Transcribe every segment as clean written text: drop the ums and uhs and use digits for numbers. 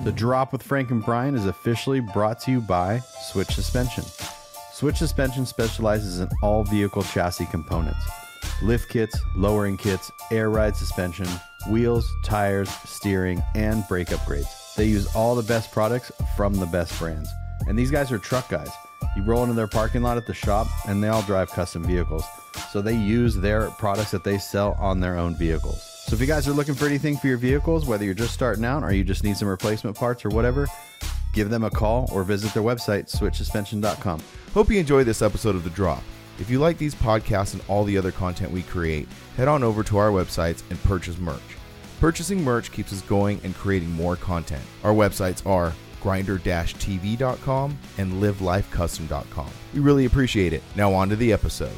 The Drop with Frank and Brian is officially brought to you by Switch Suspension. Switch Suspension specializes in all vehicle chassis components. Lift kits, lowering kits, air ride suspension, wheels, tires, steering, and brake upgrades. They use all the best products from the best brands. And these guys are truck guys. You roll into their parking lot at the shop, and they all drive custom vehicles. So they use their products that they sell on their own vehicles. So if you guys are looking for anything for your vehicles, whether you're just starting out or you just need some replacement parts or whatever, give them a call or visit their website, switchsuspension.com. Hope you enjoy this episode of The Drop. If you like these podcasts and all the other content we create, head on over to our websites and purchase merch. Purchasing merch keeps us going and creating more content. Our websites are grinder-tv.com and livelifecustom.com. We really appreciate it. Now on to the episode.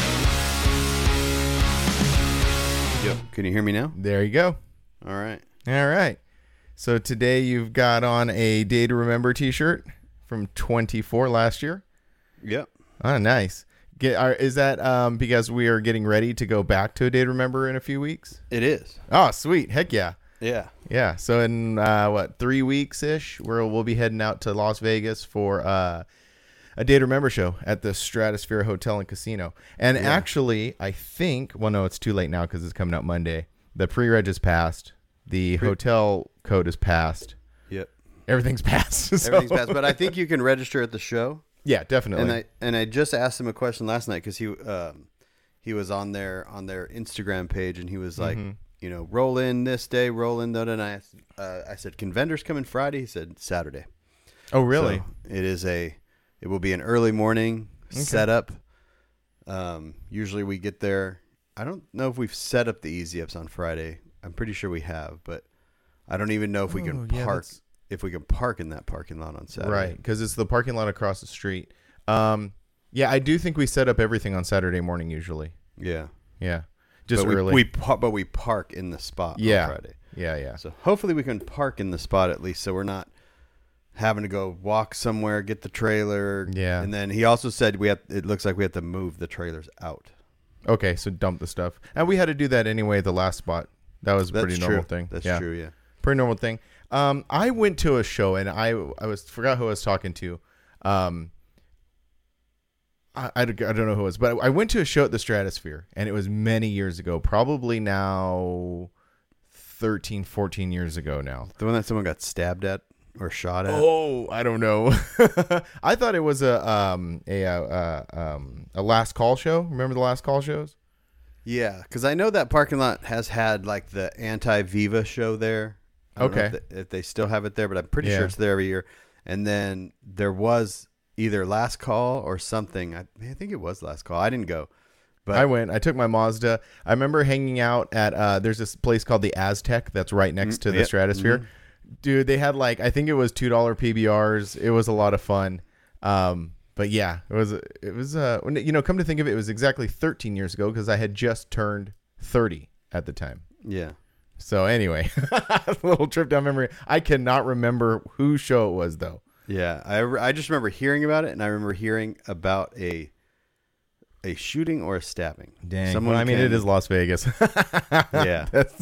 Yo, can you hear me now? There you go. All right. All right. So today you've got on a Day to Remember t-shirt from 24 last year. Yep. Oh, nice. Is that because we are getting ready to go back to a Day to Remember in a few weeks? It is. Oh, sweet. Heck yeah. Yeah. Yeah. So in 3 weeks-ish, we'll be heading out to Las Vegas for a Day to Remember show at the Stratosphere Hotel and Casino. And actually, I think, well, no, it's too late now because it's coming out Monday. The pre-reg is passed. The hotel code is passed. Yep. Everything's passed. Everything's passed. But I think you can register at the show. Yeah, definitely. And I just asked him a question last night because he was on their Instagram page and he was like, you know, roll in this day, roll in that. And I said, can vendors come in Friday? He said Saturday. Oh, really? So it will be an early morning setup. Usually we get there. I don't know if we've set up the Easy Ups on Friday. I'm pretty sure we have, but I don't even know if we can park. If we can park in that parking lot on Saturday. Right, because it's the parking lot across the street. Yeah, I do think we set up everything on Saturday morning usually. Yeah. Yeah. Just but early. But we park in the spot on Friday. Yeah. So hopefully we can park in the spot at least so we're not having to go walk somewhere, get the trailer. Yeah. And then he also said it looks like we have to move the trailers out. Okay, so dump the stuff. And we had to do that anyway at the last spot. That was a pretty normal thing. That's true, yeah. Pretty normal thing. I went to a show and I forgot who I was talking to. I don't know who it was, but I went to a show at the Stratosphere and it was many years ago, probably now 13, 14 years ago now. The one that someone got stabbed at or shot at? Oh, I don't know. I thought it was a Last Call show. Remember the Last Call shows? Yeah, because I know that parking lot has had like the Anti-Viva show there. I don't know if they still have it there, but I'm pretty sure it's there every year. And then there was either Last Call or something. I think it was Last Call. I didn't go. But I went. I took my Mazda. I remember hanging out at there's this place called the Aztec that's right next to the Stratosphere. Mm-hmm. Dude, they had I think it was $2 PBRs. It was a lot of fun. But yeah, it was come to think of it, it was exactly 13 years ago because I had just turned 30 at the time. Yeah. So anyway, a little trip down memory. I cannot remember whose show it was though. Yeah, I just remember hearing about it, and I remember hearing about a shooting or a stabbing. Dang. It is Las Vegas. Yeah.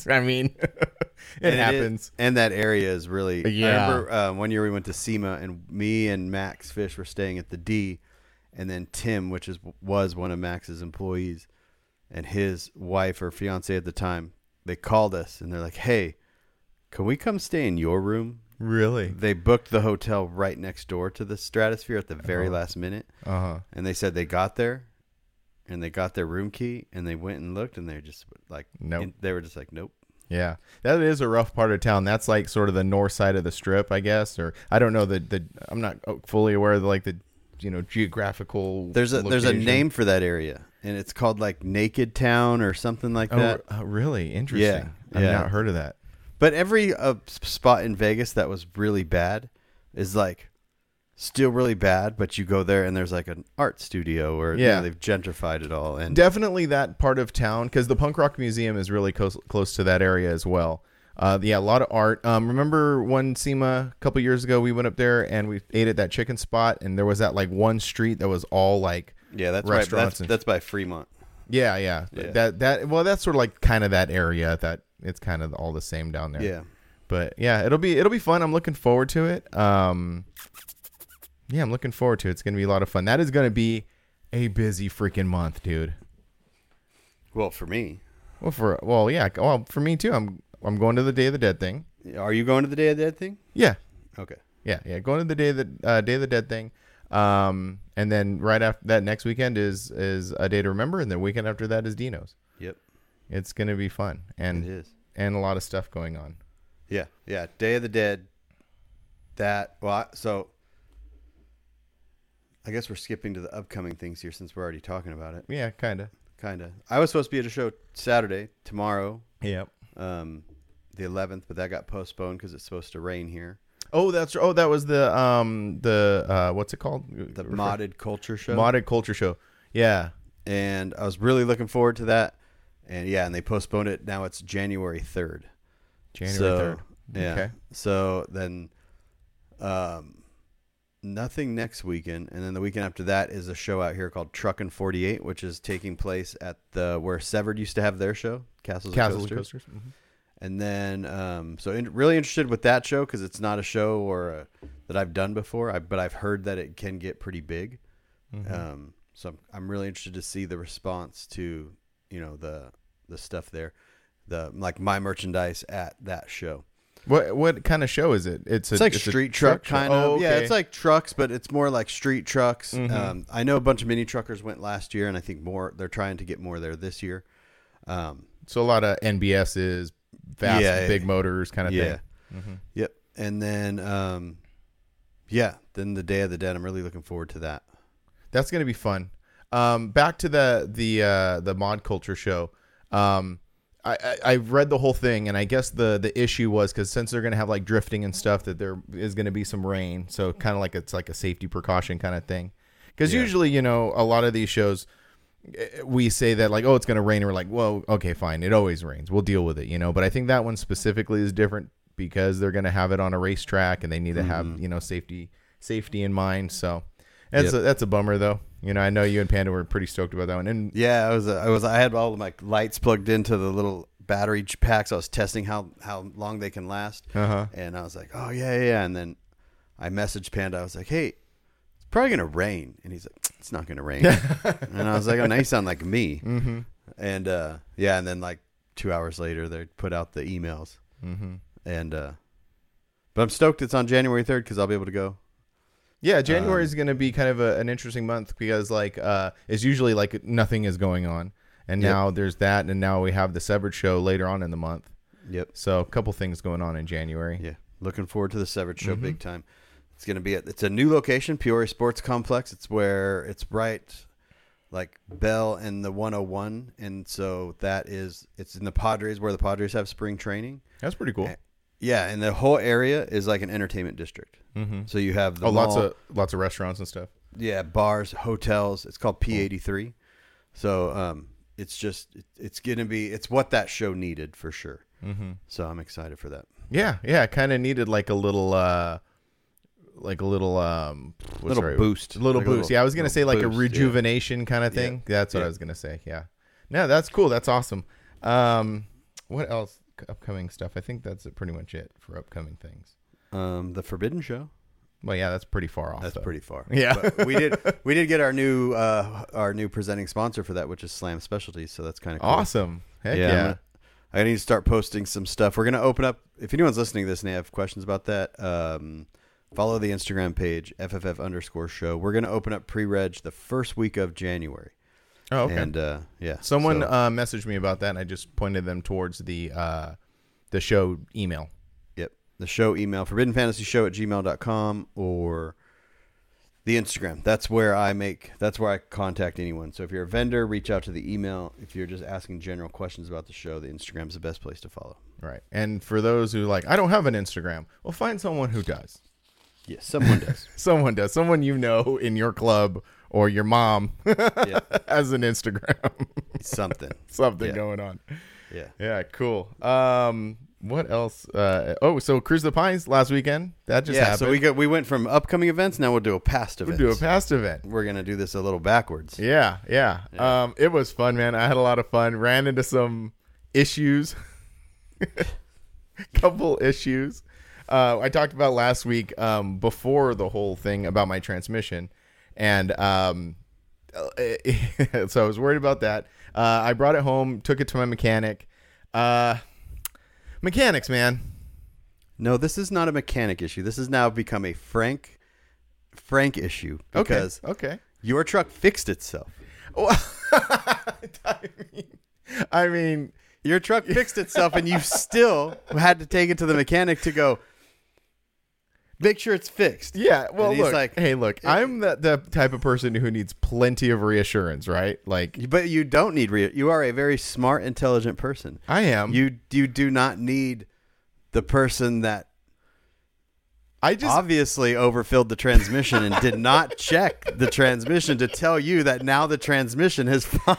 It happens. And that area is really... Yeah. I remember one year we went to SEMA, and me and Max Fish were staying at the D, and then Tim, which was one of Max's employees, and his wife or fiance at the time, they called us, and they're like, hey, can we come stay in your room? Really? They booked the hotel right next door to the Stratosphere at the very last minute. Uh-huh. And they said they got there, and they got their room key, and they went and looked, and they're just like, nope. They were just like, nope. Yeah, that is a rough part of town. That's like sort of the north side of the strip, I guess, or I don't know I'm not fully aware of the geographical. There's a name for that area, and it's called like Naked Town or something like that. Oh, really? Interesting. I've not heard of that. But every spot in Vegas that was really bad is like still really bad, but you go there and there's like an art studio or they've gentrified it all. And definitely that part of town, because the Punk Rock Museum is really close to that area as well. A lot of art. Remember one SEMA a couple years ago, we went up there and we ate at that chicken spot, and there was that like one street that was all like that's restaurants. Right. That's by Fremont. Yeah. That's sort of like kind of that area that it's kind of all the same down there. Yeah. But yeah, it'll be fun. I'm looking forward to it. Yeah, I'm looking forward to it. It's gonna be a lot of fun. That is gonna be a busy freaking month, dude. Well, for me. For me too. I'm going to the Day of the Dead thing. Are you going to the Day of the Dead thing? Yeah. Okay. Yeah. Going to the Day of the Dead thing. And then right after that, next weekend is A Day to Remember, and the weekend after that is Dino's. Yep. It's gonna be fun, and it is, and a lot of stuff going on. Yeah. Day of the Dead. So I guess we're skipping to the upcoming things here since we're already talking about it. Yeah, kind of. I was supposed to be at a show Saturday, tomorrow. Yep. The 11th, but that got postponed because it's supposed to rain here. Oh, that was the what's it called? The Modded Culture Show. Modded Culture Show. Yeah. And I was really looking forward to that. And and they postponed it. Now it's January 3rd. January 3rd. Yeah. Okay. So then nothing next weekend. And then the weekend after that is a show out here called Truckin' 48, which is taking place at where Severed used to have their show, Castles and Coasters. Mm-hmm. And then, really interested with that show because it's not a show that I've done before, but I've heard that it can get pretty big. Mm-hmm. So I'm really interested to see the response to, the stuff there, like my merchandise at that show. What kind of show is it? It's like street truck kind of. Oh, okay. Yeah, it's like trucks, but it's more like street trucks. Mm-hmm. I know a bunch of mini truckers went last year, and I think they're trying to get more there this year. So a lot of NBS's, fast, big motors kind of thing. Mm-hmm. Yep. And then, then the Day of the Dead. I'm really looking forward to that. That's going to be fun. Back to the Mod Culture Show. I read the whole thing, and I guess the issue was because since they're going to have like drifting and stuff, that there is going to be some rain. So kind of like it's like a safety precaution kind of thing. Because usually, a lot of these shows, we say that like, oh, it's going to rain. And we're like, well, okay, fine. It always rains. We'll deal with it, But I think that one specifically is different because they're going to have it on a racetrack and they need to have, safety in mind. So that's a bummer though. I know you and Panda were pretty stoked about that one. And yeah, I had all of my lights plugged into the little battery packs. I was testing how long they can last. Uh-huh. And I was like, oh yeah. And then I messaged Panda. I was like, hey, it's probably going to rain. And he's like, it's not going to rain. And I was like, oh, now you sound like me. Mm-hmm. And and then like 2 hours later, they put out the emails. Mm-hmm. And but I'm stoked it's on January 3rd because I'll be able to go. Yeah, January is going to be kind of an interesting month because like it's usually like nothing is going on. And now there's that. And now we have the Severed show later on in the month. Yep. So a couple things going on in January. Yeah. Looking forward to the Severed show big time. It's going to be it's a new location, Peoria Sports Complex. It's where it's right like Bell and the 101. And so it's in the Padres where the Padres have spring training. That's pretty cool. Yeah. And the whole area is like an entertainment district. Mm-hmm. So you have the mall, lots of restaurants and stuff. Yeah. Bars, hotels. It's called P83. So, it's going to be, it's what that show needed for sure. Mm-hmm. So I'm excited for that. Yeah. Kind of needed like a little boost. A little boost. Yeah, I was gonna say like a rejuvenation kind of thing. Yeah. That's what I was gonna say. Yeah. No, that's cool. That's awesome. What else? Upcoming stuff. I think that's pretty much it for upcoming things. The Forbidden Show. Well, yeah, that's pretty far off. That's pretty far. Yeah, but we did get our new presenting sponsor for that, which is Slam Specialties. So that's kind of cool. Awesome. Heck yeah. I need to start posting some stuff. We're gonna open up. If anyone's listening to this and they have questions about that, follow the Instagram page FFF_show. We're gonna open up pre-reg the first week of January. Oh, okay. And someone messaged me about that, and I just pointed them towards the show email. Yep, the show email, forbiddenfantasyshow@gmail.com, or the Instagram. That's where I contact anyone. So if you're a vendor, reach out to the email. If you're just asking general questions about the show, the Instagram's the best place to follow. Right. And for those who I don't have an Instagram, well, find someone who does. Yes, someone does. Someone does. Someone in your club or your mom has an Instagram. Something going on. Yeah. Yeah, cool. What else? So Cruise the Pines last weekend. That just happened. So we went from upcoming events. Now we'll do a past event. We're going to do this a little backwards. Yeah. It was fun, man. I had a lot of fun. Ran into some issues. couple issues. I talked about last week before the whole thing about my transmission, and so I was worried about that. I brought it home, took it to my mechanic. Mechanics, man. No, this is not a mechanic issue. This has now become a Frank issue because okay. Your truck fixed itself. I mean, your truck fixed itself, and you still had to take it to the mechanic to go make sure it's fixed. Yeah, well, and he's look, like, hey, look, I'm the type of person who needs plenty of reassurance, right? Like, but you don't need you are a very smart, intelligent person. I am. You do not need the person that obviously overfilled the transmission and did not check the transmission to tell you that now the transmission is fine.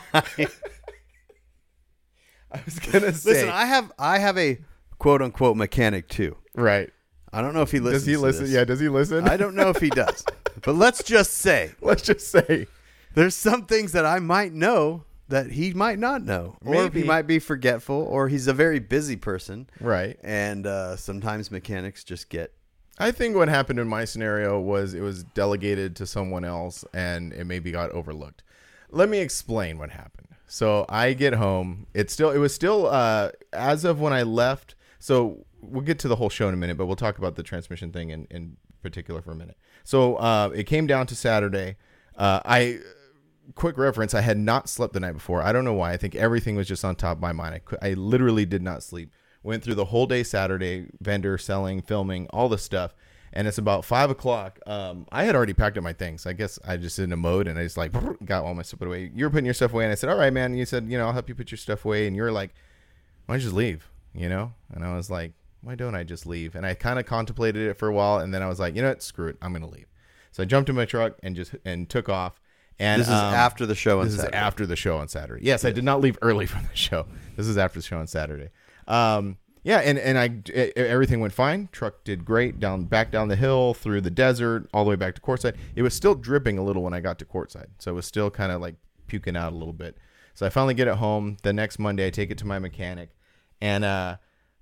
I was gonna say, listen, I have a quote unquote mechanic too. Right. I don't know if he listens. Does he listen? To this. Yeah. Does he listen? I don't know if he does. But let's just say there's some things that I might know that he might not know, or Maybe. he might be forgetful, or he's a very busy person. Right. And sometimes mechanics just get. I think what happened in my scenario was it was delegated to someone else and it maybe got overlooked. Let me explain what happened. So I get home. It was still as of when I left. So we'll get to the whole show in a minute, but we'll talk about the transmission thing in particular for a minute. So it came down to Saturday. Quick reference, I had not slept the night before. I don't know why. I think everything was just on top of my mind. I literally did not sleep. Went through the whole day Saturday, vendor, selling, filming, all the stuff. And it's about 5 o'clock. I had already packed up my things. I guess I just in a mode and I just like got all my stuff away. You were putting your stuff away. And I said, all right, man. And you said, I'll help you put your stuff away. And you're like, why don't you just leave? And I was like, why don't I just leave? And I kind of contemplated it for a while. And then I was like, you know what? Screw it. I'm going to leave. So I jumped in my truck and took off. And this is after the show on Saturday. This is after the show on Saturday. Yes, I did not leave early from the show. This is after the show on Saturday. Yeah, and everything went fine. Truck did great. Back down the hill, through the desert, all the way back to courtside. It was still dripping a little when I got to courtside, so it was still kind of like puking out a little bit. So I finally get it home. The next Monday, I take it to my mechanic, and I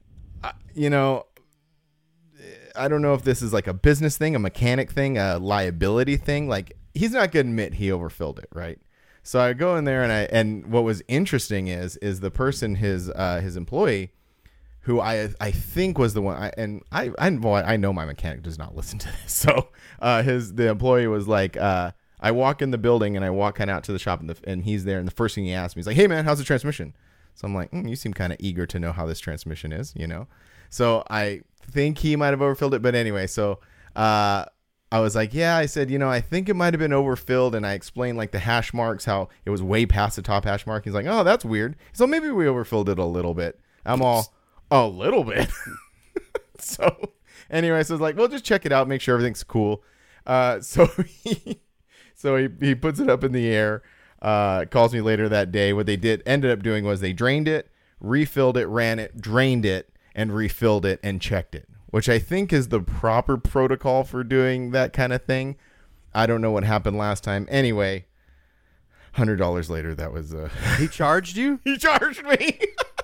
don't know if this is like a business thing, a mechanic thing, a liability thing. Like, he's not going to admit he overfilled it, right? So I go in there, and what was interesting is the person, his employee, who I think was the one, I know my mechanic does not listen to this. So the employee was like, I walk in the building and I walk kind of out to the shop and he's there, and the first thing he asked me is like, hey man, how's the transmission? So I'm like, you seem kind of eager to know how this transmission is, So I think he might have overfilled it, but anyway, so I was like, yeah, I said, I think it might have been overfilled, and I explained like the hash marks, how it was way past the top hash mark. He's like, oh, that's weird. So maybe we overfilled it a little bit. I'm all, a little bit. So anyway, so I was like, well, just check it out, make sure everything's cool. So he puts it up in the air, calls me later that day. What they ended up doing was they drained it, refilled it, ran it, drained it, and refilled it and checked it, which I think is the proper protocol for doing that kind of thing. I don't know what happened last time. Anyway, $100 later, that was... He charged you? He charged me.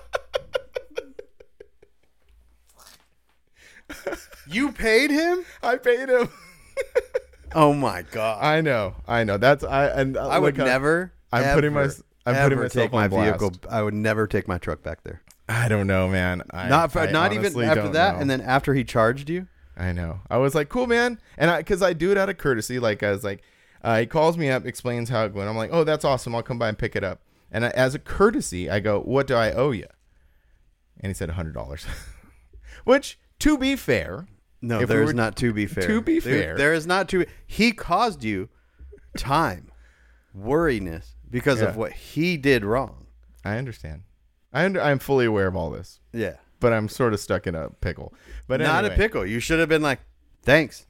You paid him? I paid him. Oh my god! I know. That's I would never. I'm putting myself on blast. I would never take my truck back there. I don't know, man. Not even after that, and then after he charged you. I know. I was like, cool, man, and because I do it out of courtesy. Like, I was like, he calls me up, explains how it went. I'm like, oh, that's awesome. I'll come by and pick it up. And as a courtesy, I go, what do I owe you? And he said $100, which, to be fair. No, there's not to be fair. To be fair. There is not to. He caused you time, worriness because of what he did wrong. I understand. I'm fully aware of all this. Yeah. But I'm sort of stuck in a pickle. But not anyway. A pickle. You should have been like, thanks.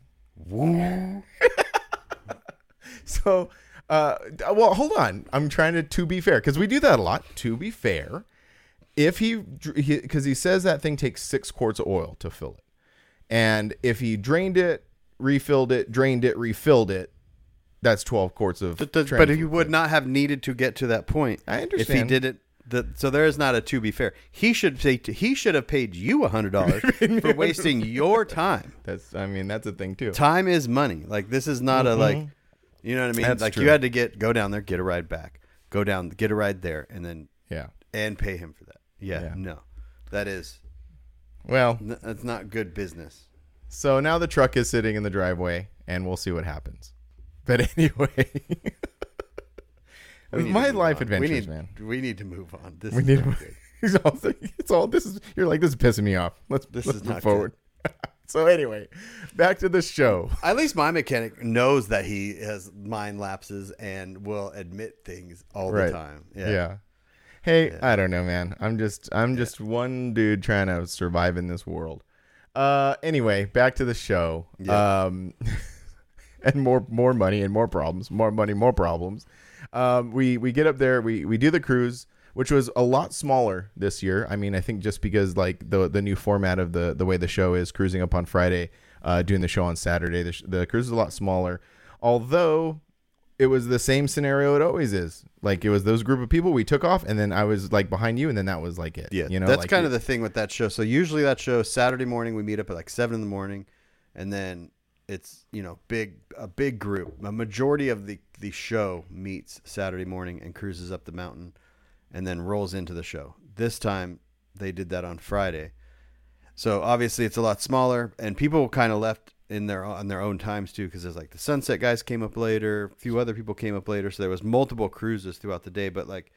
So, well, hold on. I'm trying to be fair, because we do that a lot. To be fair, if because he says that thing takes 6 quarts of oil to fill it. And if he drained it, refilled it, drained it, refilled it, that's 12 quarts of But he would not have needed to get to that point. I understand. If he did it So there is not a to be fair. He should have paid you $100 for wasting your time. That's a thing too. Time is money. Like this is not a like, you know what I mean? That's like true. you had to go down there, get a ride back, go down, get a ride there, and then and pay him for that. Yeah. No, that is that's not good business. So now the truck is sitting in the driveway, and we'll see what happens. But anyway. My life adventures, man. We need to move on. This we is need not to, good. it's all this is. You're like, this is pissing me off. Let's move forward. So anyway, back to the show. At least my mechanic knows that he has mind lapses and will admit things all the time. Yeah. Hey, I don't know, man. I'm just one dude trying to survive in this world. Anyway, back to the show. Yeah. And more money and more problems. More money, more problems. We get up there, we do the cruise, which was a lot smaller this year. I mean, I think just because like the new format of the way the show is, cruising up on Friday, doing the show on Saturday, the cruise is a lot smaller. Although it was the same scenario it always is. Like it was those group of people, we took off, and then I was like behind you, and then that was like it. Yeah, you know, that's like kind of the thing with that show. So usually that show, Saturday morning, we meet up at like 7 a.m, and then it's, you know, a big group. A majority of the show meets Saturday morning and cruises up the mountain and then rolls into the show. This time they did that on Friday. So obviously it's a lot smaller, and people kind of left on their own times too, because there's like the Sunset guys came up later, a few other people came up later, so there was multiple cruises throughout the day. But like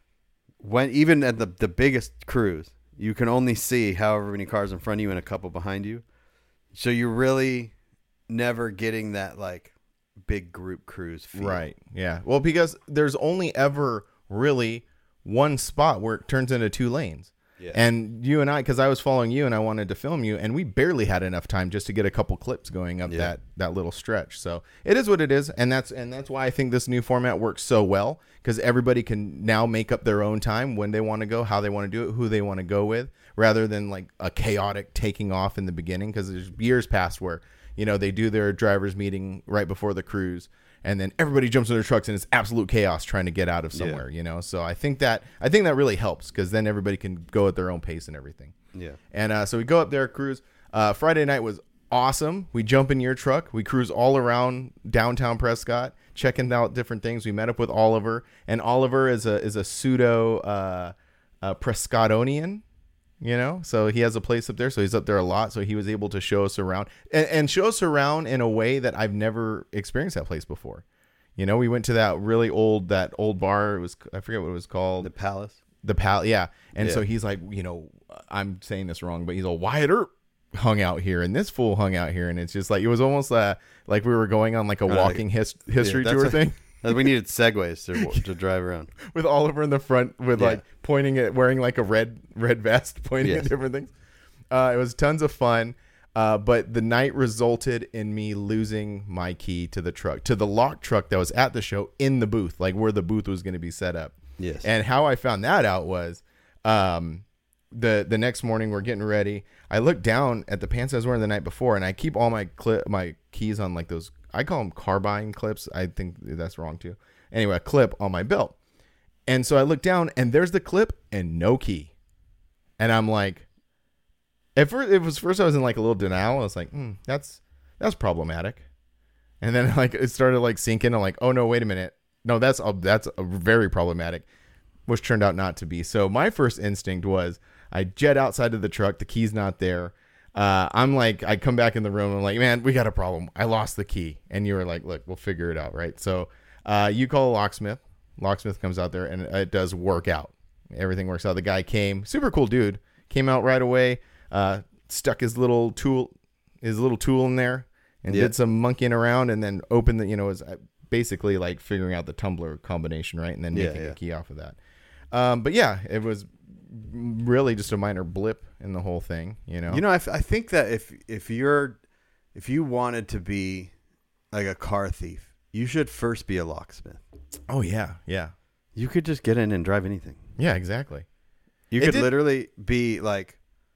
even at the biggest cruise, you can only see however many cars in front of you and a couple behind you. So you're really never getting that like big group cruise feel. Right. Yeah. Well, because there's only ever really one spot where it turns into 2 lanes. Yeah. And you and I, because I was following you and I wanted to film you, and we barely had enough time just to get a couple clips going up that little stretch. So it is what it is, and that's why I think this new format works so well, because everybody can now make up their own time when they want to go, how they want to do it, who they want to go with, rather than like a chaotic taking off in the beginning. Because there's years past where, you know, they do their drivers meeting right before the cruise, and then everybody jumps in their trucks and it's absolute chaos trying to get out of somewhere, you know? So I think that really helps, because then everybody can go at their own pace and everything. Yeah. And so we go up there, cruise. Friday night was awesome. We jump in your truck. We cruise all around downtown Prescott, checking out different things. We met up with Oliver, and Oliver is a pseudo Prescottonian. You know, so he has a place up there, so he's up there a lot. So he was able to show us around and show us around in a way that I've never experienced that place before. You know, we went to that old bar. It was, I forget what it was called. The Palace. Yeah. And so he's like, you know, I'm saying this wrong, but he's all, Wyatt Earp hung out here, and this fool hung out here, and it's just like, it was almost like we were going on like a walking history tour thing. We needed segways to drive around with Oliver in the front with like pointing at, wearing like a red vest, pointing at different things. It was tons of fun. But the night resulted in me losing my key to the truck, to the locked truck that was at the show in the booth, like where the booth was going to be set up. Yes. And how I found that out was, the next morning we're getting ready. I looked down at the pants I was wearing the night before, and I keep all my keys on like those, I call them carbine clips. I think that's wrong too. Anyway, a clip on my belt. And so I look down, and there's the clip and no key. And I'm like, first I was in like a little denial. I was like, that's problematic. And then like it started like sinking. I'm like, oh no, wait a minute. No, that's a very problematic, which turned out not to be. So my first instinct was I jet outside of the truck. The key's not there. I'm like, I come back in the room. I'm like, man, we got a problem. I lost the key. And you were like, look, we'll figure it out. Right. So, you call a locksmith. Locksmith comes out there, and it does work out. Everything works out. The guy came, super cool dude, came out right away, stuck his little tool in there, and did some monkeying around, and then opened the, was basically like figuring out the tumbler combination, right? And then making a key off of that. But yeah, it was really just a minor blip in the whole thing, I think that if you wanted to be like a car thief, you should first be a locksmith. Oh yeah. You could just get in and drive anything. Yeah, exactly. You could literally be like,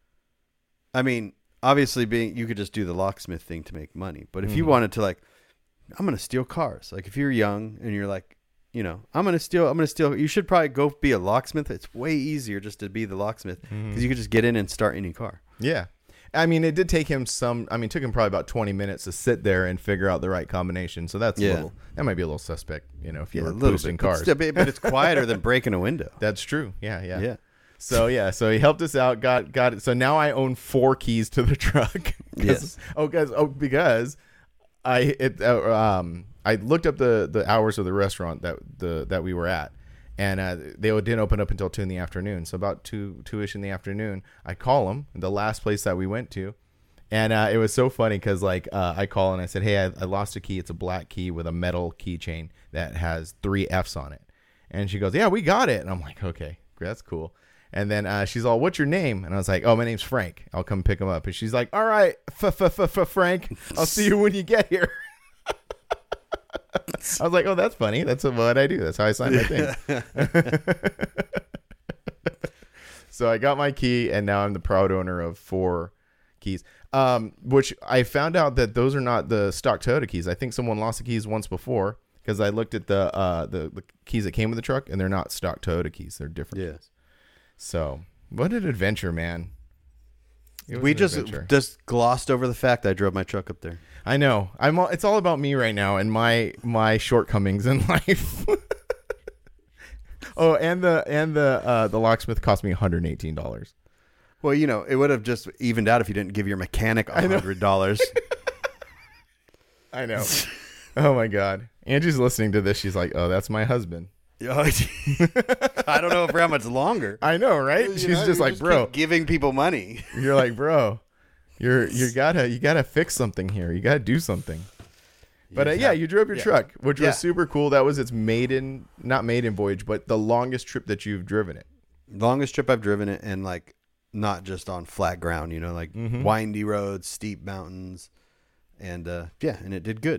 I mean, obviously you could just do the locksmith thing to make money. But if you wanted to, like, I'm going to steal cars. Like if you're young and you're like, I'm gonna steal. You should probably go be a locksmith. It's way easier just to be the locksmith because you could just get in and start any car. Yeah. I mean, it did take him it took him probably about 20 minutes to sit there and figure out the right combination. So that might be a little suspect, if you were boosting cars. But it's quieter than breaking a window. That's true. Yeah. So he helped us out, got it. So now I own 4 keys to the truck. Yes. Because I looked up the hours of the restaurant that we were at. And they didn't open up until 2 in the afternoon. So about 2-ish in the afternoon, I call them, the last place that we went to. And it was so funny because I call and I said, hey, I lost a key. It's a black key with a metal keychain that has 3 Fs on it. And she goes, yeah, we got it. And I'm like, okay, that's cool. And then she's all, what's your name? And I was like, oh, my name's Frank. I'll come pick him up. And she's like, all right, Frank, I'll see you when you get here. I was like, oh, that's funny. That's what I do. That's how I sign my thing. So I got my key, and now I'm the proud owner of 4 keys, which I found out that those are not the stock Toyota keys. I think someone lost the keys once before because I looked at the keys that came with the truck, and they're not stock Toyota keys. They're different. Yes. So what an adventure, man. We just glossed over the fact I drove my truck up there. I know. It's all about me right now and my shortcomings in life. Oh, and the locksmith cost me $118. Well, it would have just evened out if you didn't give your mechanic $100. I know. Oh my God. Angie's listening to this. She's like, "Oh, that's my husband." I don't know for how much longer. I know, right? She's just like, bro, giving people money. You're like, bro, you gotta fix something here. You gotta do something. But you drove your truck, which was super cool. That was its not maiden voyage, but the longest trip that you've driven it. Longest trip I've driven it, and not just on flat ground, windy roads, steep mountains, and and it did good.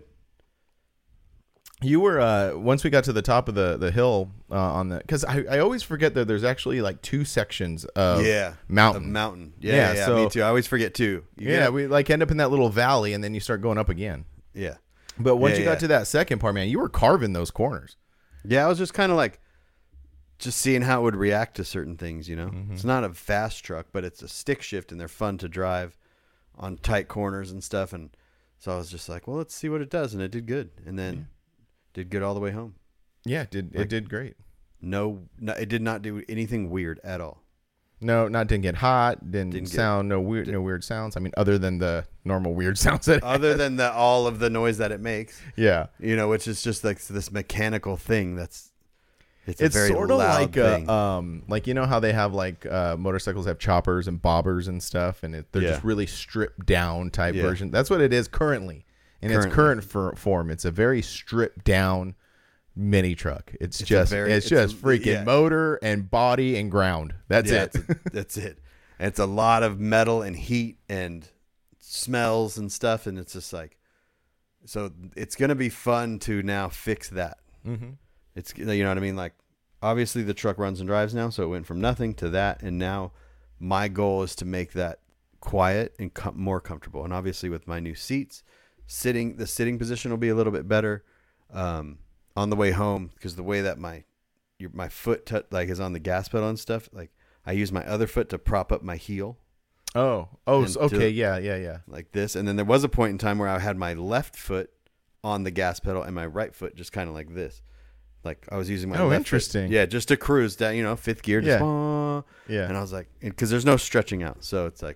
You were once we got to the top of the hill because I always forget that there's actually 2 sections of mountain. Yeah, so me too. I always forget too. We end up in that little valley and then you start going up again. Yeah, but once you got to that second part, man, you were carving those corners. Yeah, I was just kind of just seeing how it would react to certain things. It's not a fast truck, but it's a stick shift and they're fun to drive on tight corners and stuff. And so I was just like, well, let's see what it does, and it did good. And then. Yeah. Did good all the way home. Yeah, it did great. No, it did not do anything weird at all. No, didn't get hot, didn't sound no weird sounds. I mean, other than the normal weird sounds than all of the noise that it makes. Yeah, which is just this mechanical thing it's very sort of loud thing. How they have motorcycles have choppers and bobbers and stuff, and they're just really stripped down type version. That's what it is currently. In its current form, it's a very stripped down mini truck. It's just freaking motor and body and ground. That's it. That's it. And it's a lot of metal and heat and smells and stuff. And it's just so it's going to be fun to now fix that. Mm-hmm. It's, what I mean? Obviously the truck runs and drives now. So it went from nothing to that. And now my goal is to make that quiet and more comfortable. And obviously with my new seats, the sitting position will be a little bit better on the way home, because the way that my foot is on the gas pedal and stuff, I use my other foot to prop up my heel. Okay, yeah. Like this, and then there was a point in time where I had my left foot on the gas pedal and my right foot just kind of like this. I was using my left interesting. Foot, just to cruise down, fifth gear. Just, yeah. And I was like, because there's no stretching out, so it's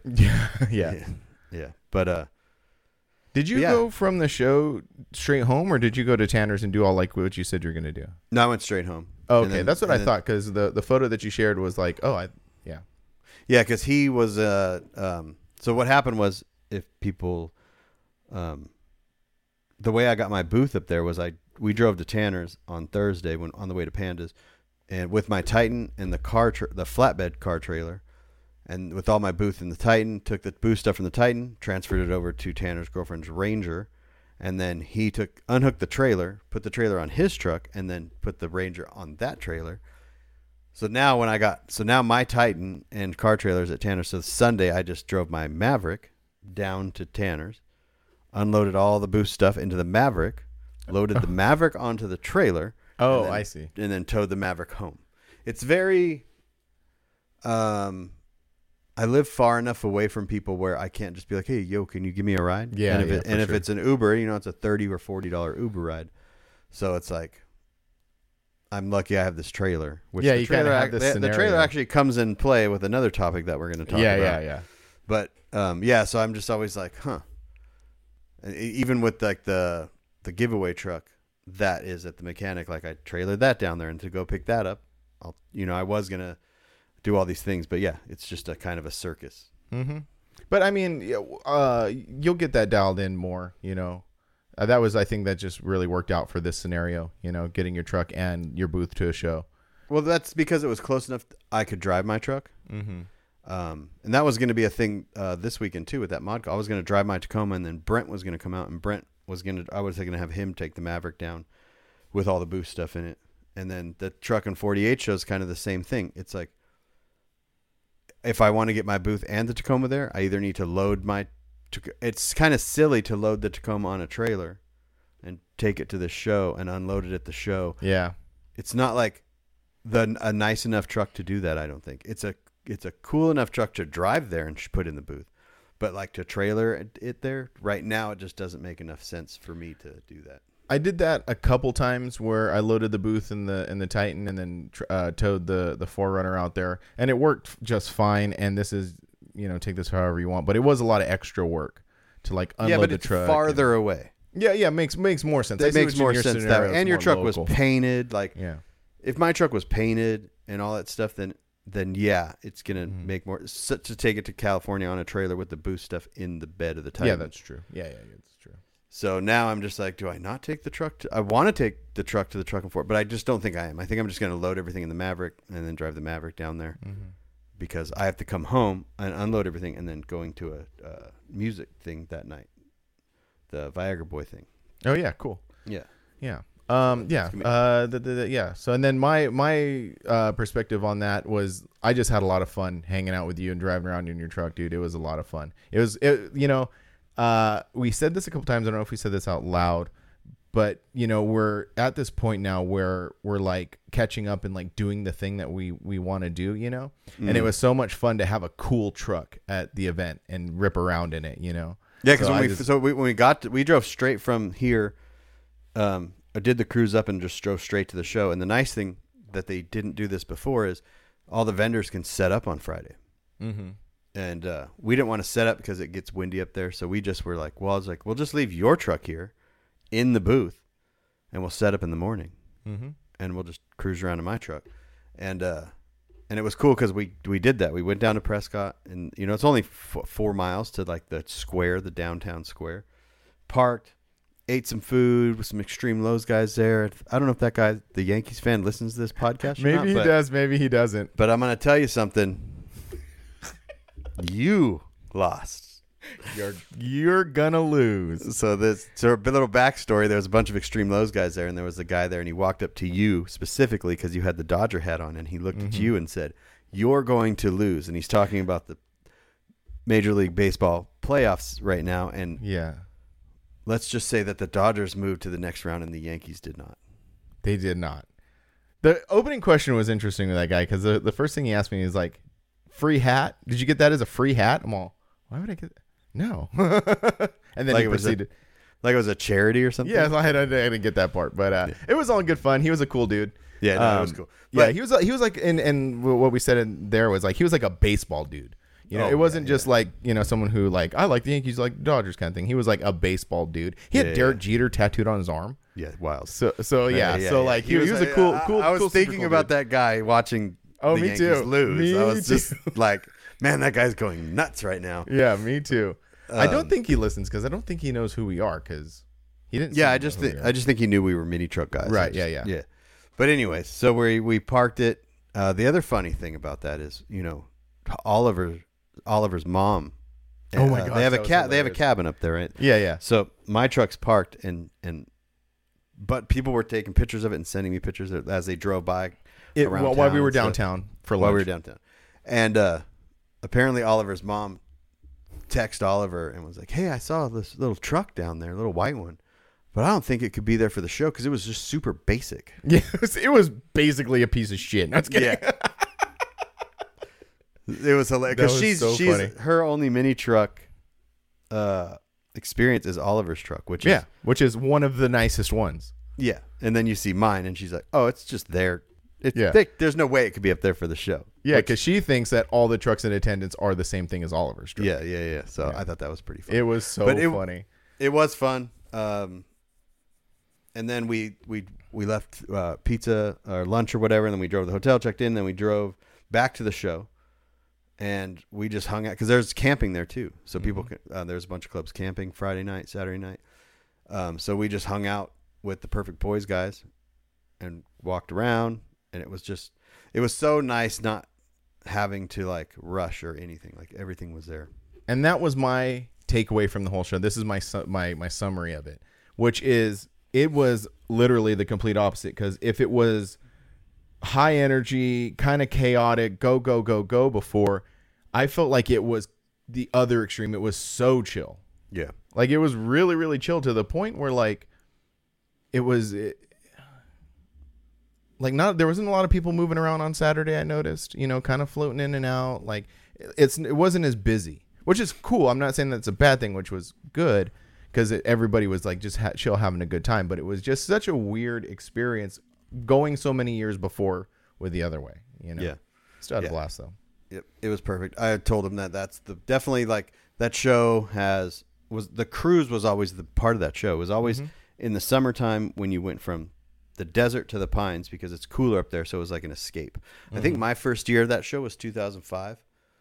yeah. But did you go from the show straight home, or did you go to Tanner's and do all what you said you're going to do? No, I went straight home. Oh, okay, that's what I thought, because the photo that you shared was yeah, because he was so what happened was, if people the way I got my booth up there was we drove to Tanner's on Thursday on the way to Pandas, and with my Titan and the flatbed car trailer. And with all my booth in the Titan, took the booth stuff from the Titan, transferred it over to Tanner's girlfriend's Ranger, and then he unhooked the trailer, put the trailer on his truck, and then put the Ranger on that trailer. So now now my Titan and car trailers at Tanner's. So Sunday I just drove my Maverick down to Tanner's, unloaded all the booth stuff into the Maverick, loaded the Maverick onto the trailer, Oh, then, I see. And then towed the Maverick home. It's very. I live far enough away from people where I can't just be like, "Hey, yo, can you give me a ride?" Yeah, and if it's an Uber, it's a $30 or $40 Uber ride. So it's like, I'm lucky I have this trailer. Which you kind of have this the trailer actually comes in play with another topic that we're going to talk about. Yeah. But so I'm just always like, huh. And even with like the giveaway truck that is at the mechanic, like I trailered that down there, and to go pick that up, I was gonna do all these things, but yeah, it's just a kind of a circus. Mm-hmm. But I mean, you'll get that dialed in more. That was, I think, that just really worked out for this scenario. Getting your truck and your booth to a show. Well, that's because it was close enough I could drive my truck. Mm-hmm. And that was going to be a thing this weekend too with that mod call. I was going to drive my Tacoma, and then Brent was going to come out, and I was going to have him take the Maverick down with all the booth stuff in it. And then the truck and 48 show is kind of the same thing. It's like, if I want to get my booth and the Tacoma there, I either need to load it's kind of silly to load the Tacoma on a trailer and take it to the show and unload it at the show. Yeah. It's not like a nice enough truck to do that, I don't think. It's a cool enough truck to drive there and put in the booth. But like to trailer it there, right now it just doesn't make enough sense for me to do that. I did that a couple times where I loaded the booth in the Titan and then towed the 4Runner out there, and it worked just fine. And this is, take this however you want, but it was a lot of extra work to like unload the truck. It's farther away. Yeah, makes more sense. It makes more sense that way. And your truck local. was painted. Like, yeah, if my truck was painted and all that stuff, then yeah, it's gonna make more sense to take it to California on a trailer with the booth stuff in the bed of the Titan. Yeah, that's true. Yeah, it's true. So now I'm just like, do I not take the truck? I want to take the truck to the truck and fort, but I just don't think I am. I think I'm just going to load everything in the Maverick and then drive the Maverick down there because I have to come home and unload everything and then going to a music thing that night, the Viagra Boy thing. Oh yeah, cool. Yeah. So and then my perspective on that was I just had a lot of fun hanging out with you and driving around in your truck, dude. It was a lot of fun. We said this a couple times. I don't know if we said this out loud, but we're at this point now where we're like catching up and like doing the thing that we want to do, and it was so much fun to have a cool truck at the event and rip around in it, Yeah. Cause we drove straight from here, I did the cruise up and just drove straight to the show. And the nice thing that they didn't do this before is all the vendors can set up on Friday. Mm-hmm. And we didn't want to set up because it gets windy up there. So we just were like, we'll just leave your truck here in the booth and we'll set up in the morning. Mm-hmm. And we'll just cruise around in my truck. And it was cool because we did that. We went down to Prescott and, it's only 4 miles to like the square, the downtown square. Parked, ate some food with some Extreme Lows guys there. I don't know if that guy, the Yankees fan, listens to this podcast. Maybe he does. Maybe he doesn't. But I'm going to tell you something. You lost. You're gonna lose. So a little backstory. There was a bunch of Extreme Lows guys there, and there was a guy there, and he walked up to you specifically because you had the Dodger hat on, and he looked at you and said, "You're going to lose." And he's talking about the Major League Baseball playoffs right now, and yeah, let's just say that the Dodgers moved to the next round, and the Yankees did not. They did not. The opening question was interesting with that guy because the first thing he asked me is like, "Free hat? Did you get that as a free hat?" I'm all, "Why would I get that?" No. And then like he proceeded. Like it was a charity or something? Yeah, I didn't get that part. But It was all good fun. He was a cool dude. Yeah, no, it was cool. But he was like, and what we said in there was like, he was like a baseball dude. It wasn't just like, someone who like, I like the Yankees, like Dodgers kind of thing. He was like a baseball dude. He had Derek Jeter tattooed on his arm. Yeah, wild. So like he was a cool. I was thinking about that guy watching the Yankees lose. I was just like, man, that guy's going nuts right now. Yeah, me too. I don't think he listens because I don't think he knows who we are because he didn't. Yeah, I just think he knew we were mini truck guys. Right. Yeah. But anyways, so we parked it. The other funny thing about that is, Oliver's mom. Oh my God! They have a cabin up there, right? Yeah. So my truck's parked but people were taking pictures of it and sending me pictures as they drove by. While we were downtown for lunch. While we were downtown, and apparently Oliver's mom texted Oliver and was like, "Hey, I saw this little truck down there, a little white one." but I don't think it could be there for the show because it was just super basic. Yeah, it was basically a piece of shit. Not kidding. Yeah. It was hilarious because she's funny. Her only mini truck experience is Oliver's truck, which is one of the nicest ones. Yeah, and then you see mine, and she's like, "Oh, it's just there. There's no way it could be up there for the show." Yeah, because she thinks that all the trucks in attendance are the same thing as Oliver's truck. Yeah. So I thought that was pretty fun. It was funny. It was fun. And then we left pizza or lunch or whatever, and then we drove to the hotel, checked in, then we drove back to the show. And we just hung out because there's camping there too. So people can, there's a bunch of clubs camping Friday night, Saturday night. So we just hung out with the Perfect Boys guys and walked around. And it was so nice not having to like rush or anything. Like everything was there. And that was my takeaway from the whole show. This is my summary of it, which is it was literally the complete opposite. Because if it was high energy, kind of chaotic, go before, I felt like it was the other extreme. It was so chill. Yeah. Like it was really, really chill to the point where like there wasn't a lot of people moving around on Saturday. I noticed, kind of floating in and out. Like it wasn't as busy, which is cool. I'm not saying that's a bad thing, which was good because everybody was like just chill, having a good time. But it was just such a weird experience going so many years before with the other way, Yeah. Still had a blast though. Yep. It was perfect. I told him that's definitely like that show the cruise was always the part of that show. It was always in the summertime when you went from the desert to the pines because it's cooler up there. So it was like an escape. I think my first year of that show was 2005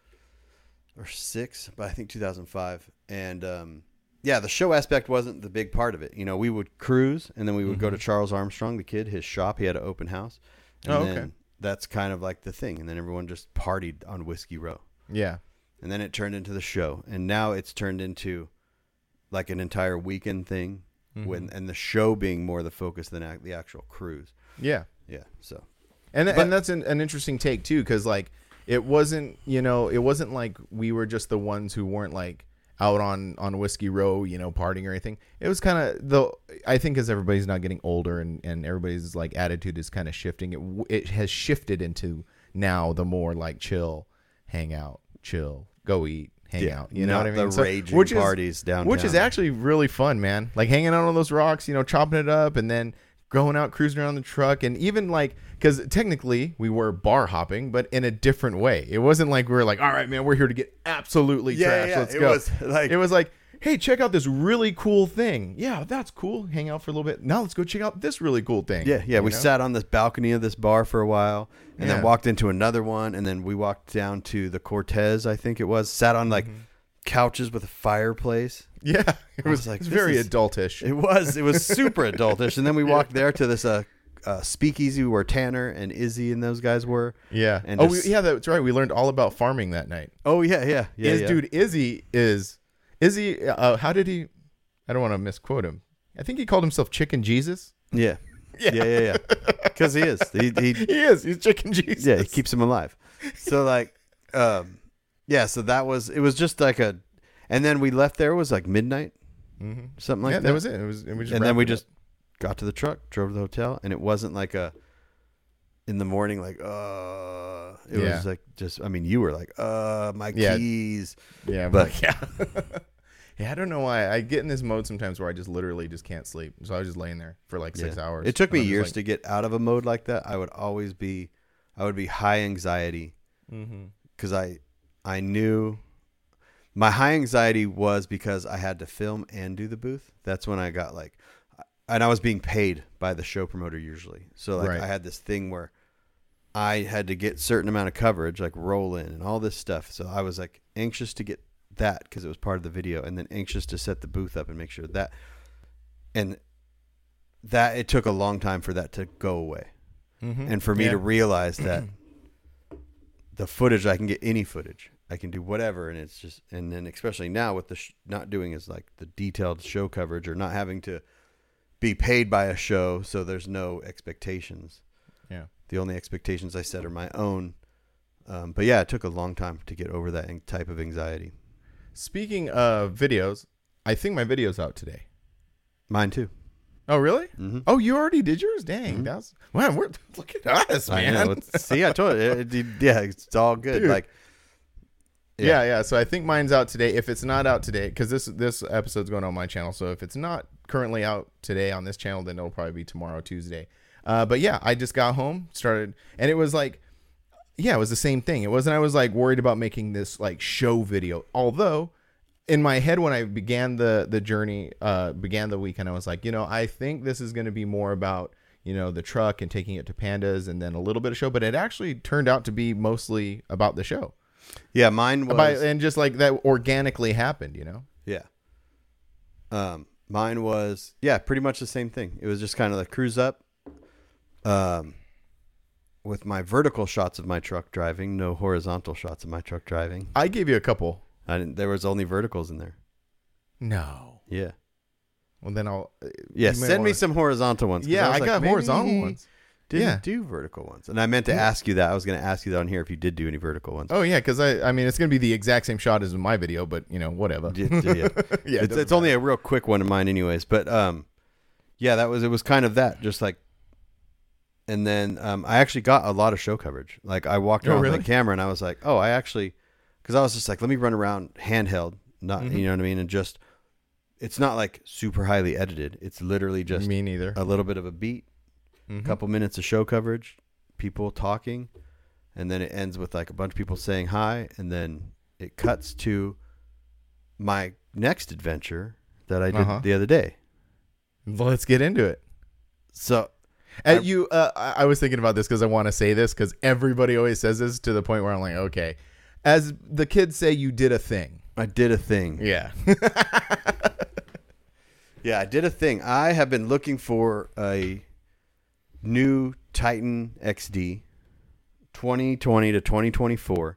or 6, but I think 2005. And, the show aspect wasn't the big part of it. We would cruise and then we would go to Charles Armstrong, the kid, his shop. He had an open house. And then that's kind of like the thing. And then everyone just partied on Whiskey Row. Yeah. And then it turned into the show. And now it's turned into like an entire weekend thing and the show being more the focus than the actual cruise. Yeah. Yeah. So. And that's an interesting take too. Cause like it wasn't like we were just the ones who weren't like out on Whiskey Row, partying or anything. It was kind of I think as everybody's not getting older and everybody's like attitude is kind of shifting. It has shifted into now the more like chill, hang out, chill, go eat, hang out. You know what I mean? The raging parties downtown. Which is actually really fun, man. Like hanging out on those rocks, chopping it up and then going out, cruising around the truck. And even like, because technically we were bar hopping, but in a different way. It wasn't like we were like, all right, man, we're here to get absolutely trashed. Let's go. It was like, hey, check out this really cool thing. Yeah, that's cool. Hang out for a little bit. Now let's go check out this really cool thing. Yeah. We sat on this balcony of this bar for a while and then walked into another one. And then we walked down to the Cortez, I think it was, sat on like couches with a fireplace. Yeah. It was very adultish. It was super adultish. And then we walked there to this speakeasy where Tanner and Izzy and those guys were. Yeah. And that's right. We learned all about farming that night. Oh, yeah. Dude, Izzy, how did he, I don't want to misquote him. I think he called himself Chicken Jesus. Yeah. Because he is. He is. He's Chicken Jesus. Yeah, he keeps him alive. So like, so it was just like and then we left there, it was like midnight, something like that. That was it. Then we just got to the truck, drove to the hotel, and it wasn't like in the morning, like, it was like you were like, my keys. Yeah. But yeah. Yeah, I don't know why. I get in this mode sometimes where I just literally just can't sleep. So I was just laying there for like 6 hours. It took me years to get out of a mode like that. I would be high anxiety because I knew my high anxiety was because I had to film and do the booth. That's when I got like, and I was being paid by the show promoter usually. So like I had this thing where I had to get certain amount of coverage, like roll in and all this stuff. So I was like anxious to get that because it was part of the video, and then anxious to set the booth up and make sure that it took a long time for that to go away. And for me to realize that the footage, I can get any footage, I can do whatever. And it's just, and then especially now with the not doing is like the detailed show coverage or not having to be paid by a show. So there's no expectations. Yeah. The only expectations I set are my own. But yeah, it took a long time to get over that type of anxiety. Speaking of videos, I think my video's out today. Mine too. Oh, really? Mm-hmm. Oh, you already did yours? Dang, that's man. Look at us, man. I know. See, I told you. Yeah, it's all good. Dude. Like, yeah. So I think mine's out today. If it's not out today, because this episode's going on my channel, so if it's not currently out today on this channel, then it'll probably be tomorrow, Tuesday. But yeah, I just got home, started, and it was like, yeah, it was the same thing. It wasn't. I was like worried about making this like show video, although. In my head, when I began the journey, began the weekend, I was like, I think this is going to be more about, the truck and taking it to Pandas and then a little bit of show. But it actually turned out to be mostly about the show. Yeah, mine was. And just like that organically happened, Yeah. Mine was, pretty much the same thing. It was just kind of like cruise up with my vertical shots of my truck driving, no horizontal shots of my truck driving. I gave you a couple. There was only verticals in there. No. Yeah. Well, then I'll. Send me some horizontal ones. Yeah, I got horizontal ones. Didn't do vertical ones. And I meant to ask you that. I was going to ask you that on here if you did do any vertical ones. Oh, yeah, because I mean, it's going to be the exact same shot as in my video, but, whatever. Yeah. It's only a real quick one of mine anyways. But, it was kind of that. Just like, and then I actually got a lot of show coverage. Like, I walked around with my camera and I was like, because I was just like, let me run around handheld, not you know what I mean, and just it's not like super highly edited. It's literally just me neither. A little bit of a beat, a couple minutes of show coverage, people talking, and then it ends with like a bunch of people saying hi, and then it cuts to my next adventure that I did the other day. Well, let's get into it. So, I was thinking about this because I want to say this because everybody always says this to the point where I'm like, okay. As the kids say, you did a thing. I did a thing. Yeah. Yeah, I did a thing. I have been looking for a new Titan XD 2020 to 2024.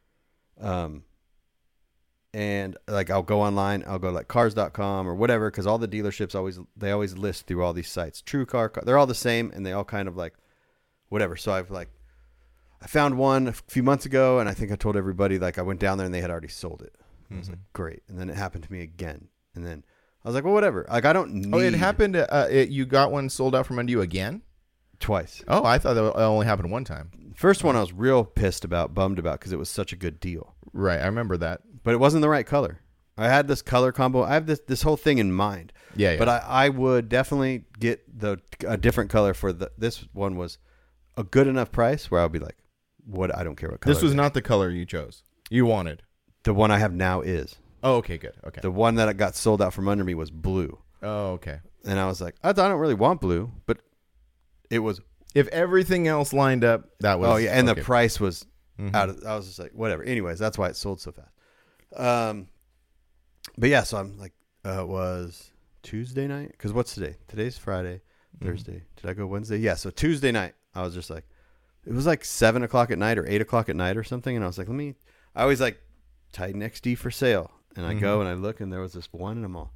And like I'll go online, I'll go like cars.com or whatever, because all the dealerships always list through all these sites. TrueCar, they're all the same, and they all kind of like whatever. So I found one a few months ago, and I think I told everybody, like, I went down there and they had already sold it. I was like, great. And then it happened to me again. And then I was like, well, whatever. Like, I don't need... Oh, it happened... you got one sold out from under you again? Twice. Oh, I thought that only happened one time. First one I was real bummed about, because it was such a good deal. Right, I remember that. But it wasn't the right color. I had this color combo. I have this whole thing in mind. Yeah. But I would definitely get a different color for this one was a good enough price where I'll be like, what? I don't care what color. This was not the color you chose. You wanted. The one I have now is. Oh, okay, good. Okay. The one that got sold out from under me was blue. Oh, okay. And I was like, I don't really want blue, but it was. If everything else lined up, that was. Oh yeah, and okay. The price was out of. I was just like, whatever. Anyways, that's why it sold so fast. But yeah, so I'm like, it was Tuesday night. Because what's today? Today's Friday, Thursday. Did I go Wednesday? Yeah. So Tuesday night, I was just like. It was like 7 o'clock at night or 8 o'clock at night or something. And I was like, I always like Titan XD for sale. And I go and I look and there was this one and I'm all,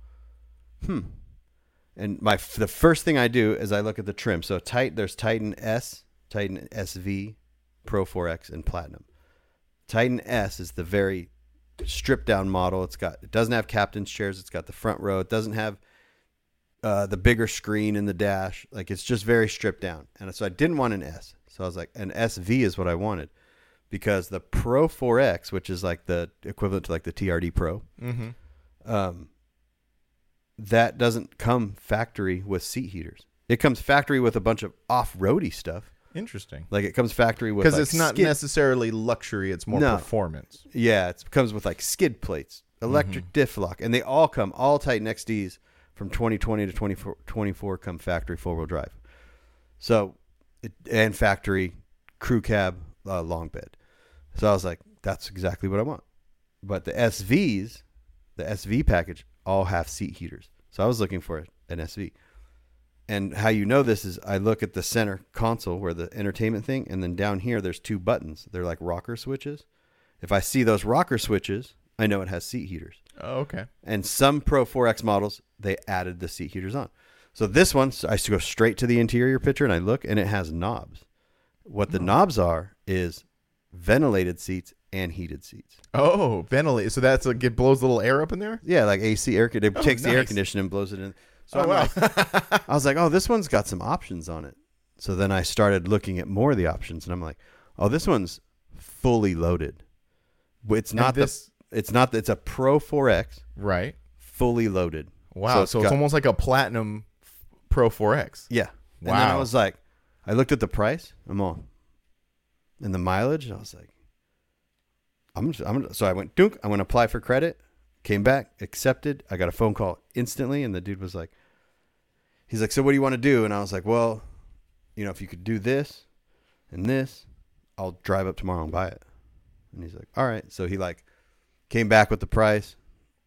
And the first thing I do is I look at the trim. So there's Titan S, Titan SV, Pro 4X, and Platinum. Titan S is the very stripped down model. It doesn't have captain's chairs. It's got the front row. It doesn't have the bigger screen in the dash. Like it's just very stripped down. And so I didn't want an S. So I was like, an SV is what I wanted, because the Pro 4X, which is like the equivalent to like the TRD Pro, that doesn't come factory with seat heaters. It comes factory with a bunch of off-roady stuff. Interesting. Like it comes factory with because it's not necessarily luxury; it's more performance. Yeah, it comes with like skid plates, electric diff lock, and they all Titan XDs from 2020 to 2024 come factory four-wheel drive. So. And factory crew cab long bed. So I was like, that's exactly what I want. But the SV package all have seat heaters. So I was looking for an SV. And how you know this is I look at the center console where the entertainment thing, and then down here there's two buttons. They're like rocker switches. If I see those rocker switches, I know it has seat heaters. Oh, okay. And some Pro 4X models, they added the seat heaters on. So this one, I go straight to the interior picture and I look, and it has knobs. What the knobs are is ventilated seats and heated seats. Oh, ventilated. So that's like it blows a little air up in there? Yeah, like AC air. It takes the air conditioner and blows it in. So I was like, oh, this one's got some options on it. So then I started looking at more of the options, and I'm like, oh, this one's fully loaded. It's not it's a Pro 4X. Right. Fully loaded. Wow. So it's almost like a Platinum Pro 4X. Yeah. Wow. And then I was like, I looked at the price. And the mileage. I was like, so I went, dunk. I'm going to apply for credit. Came back, accepted. I got a phone call instantly. And the dude was like, he's like, so what do you want to do? And I was like, well, if you could do this and this, I'll drive up tomorrow and buy it. And he's like, all right. So he came back with the price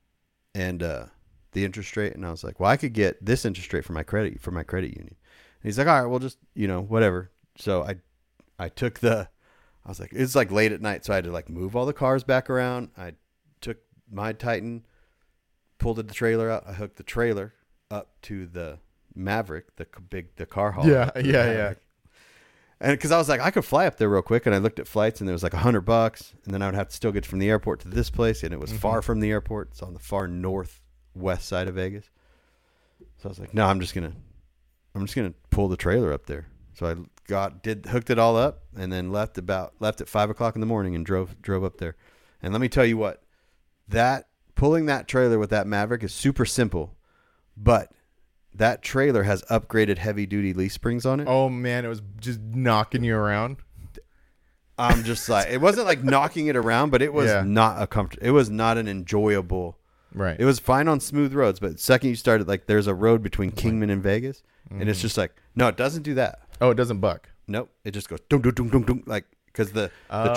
and the interest rate. And I was like, well, I could get this interest rate for my credit union. And he's like, all right, well, just, whatever. So I took I was like, it's late at night. So I had to move all the cars back around. I took my Titan, pulled the trailer out. I hooked the trailer up to the Maverick, the car hauler. Yeah. And because I was like, I could fly up there real quick. And I looked at flights and there was $100. And then I would have to still get from the airport to this place. And it was far from the airport. It's on the far northwest side of Vegas. So I was like, no, I'm just going to pull the trailer up there. So I hooked it all up and then left at 5:00 in the morning and drove up there. And let me tell you what, pulling that trailer with that Maverick is super simple, but that trailer has upgraded heavy duty leaf springs on it. Oh man, it was just knocking you around. I'm just like, it wasn't knocking it around, but it was it was not an enjoyable. Right. It was fine on smooth roads, but the second you started, there's a road between Kingman and Vegas, and it's just no, it doesn't do that. Oh, it doesn't buck. Nope. It just goes dum dum dum dum dum, because the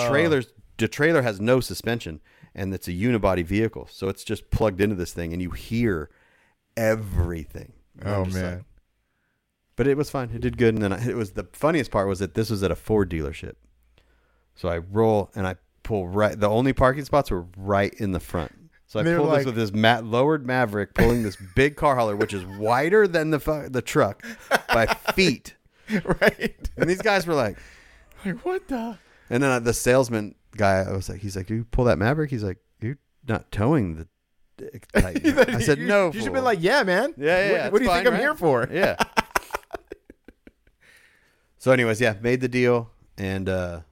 trailer has no suspension, and it's a unibody vehicle, so it's just plugged into this thing, and you hear everything. Oh man. But it was fine. It did good, and then it was the funniest part was that this was at a Ford dealership. So I roll and I pull right. The only parking spots were right in the front. So I pulled this with this lowered Maverick, pulling this big car hauler, which is wider than the truck by feet. Right. And these guys were like, what the? And then the salesman guy, he's like, you pull that Maverick? He's like, you're not towing the Titan. I said, no. You should have been like, yeah, man. Yeah. What do you think I'm here for? Yeah. So anyways, made the deal. And,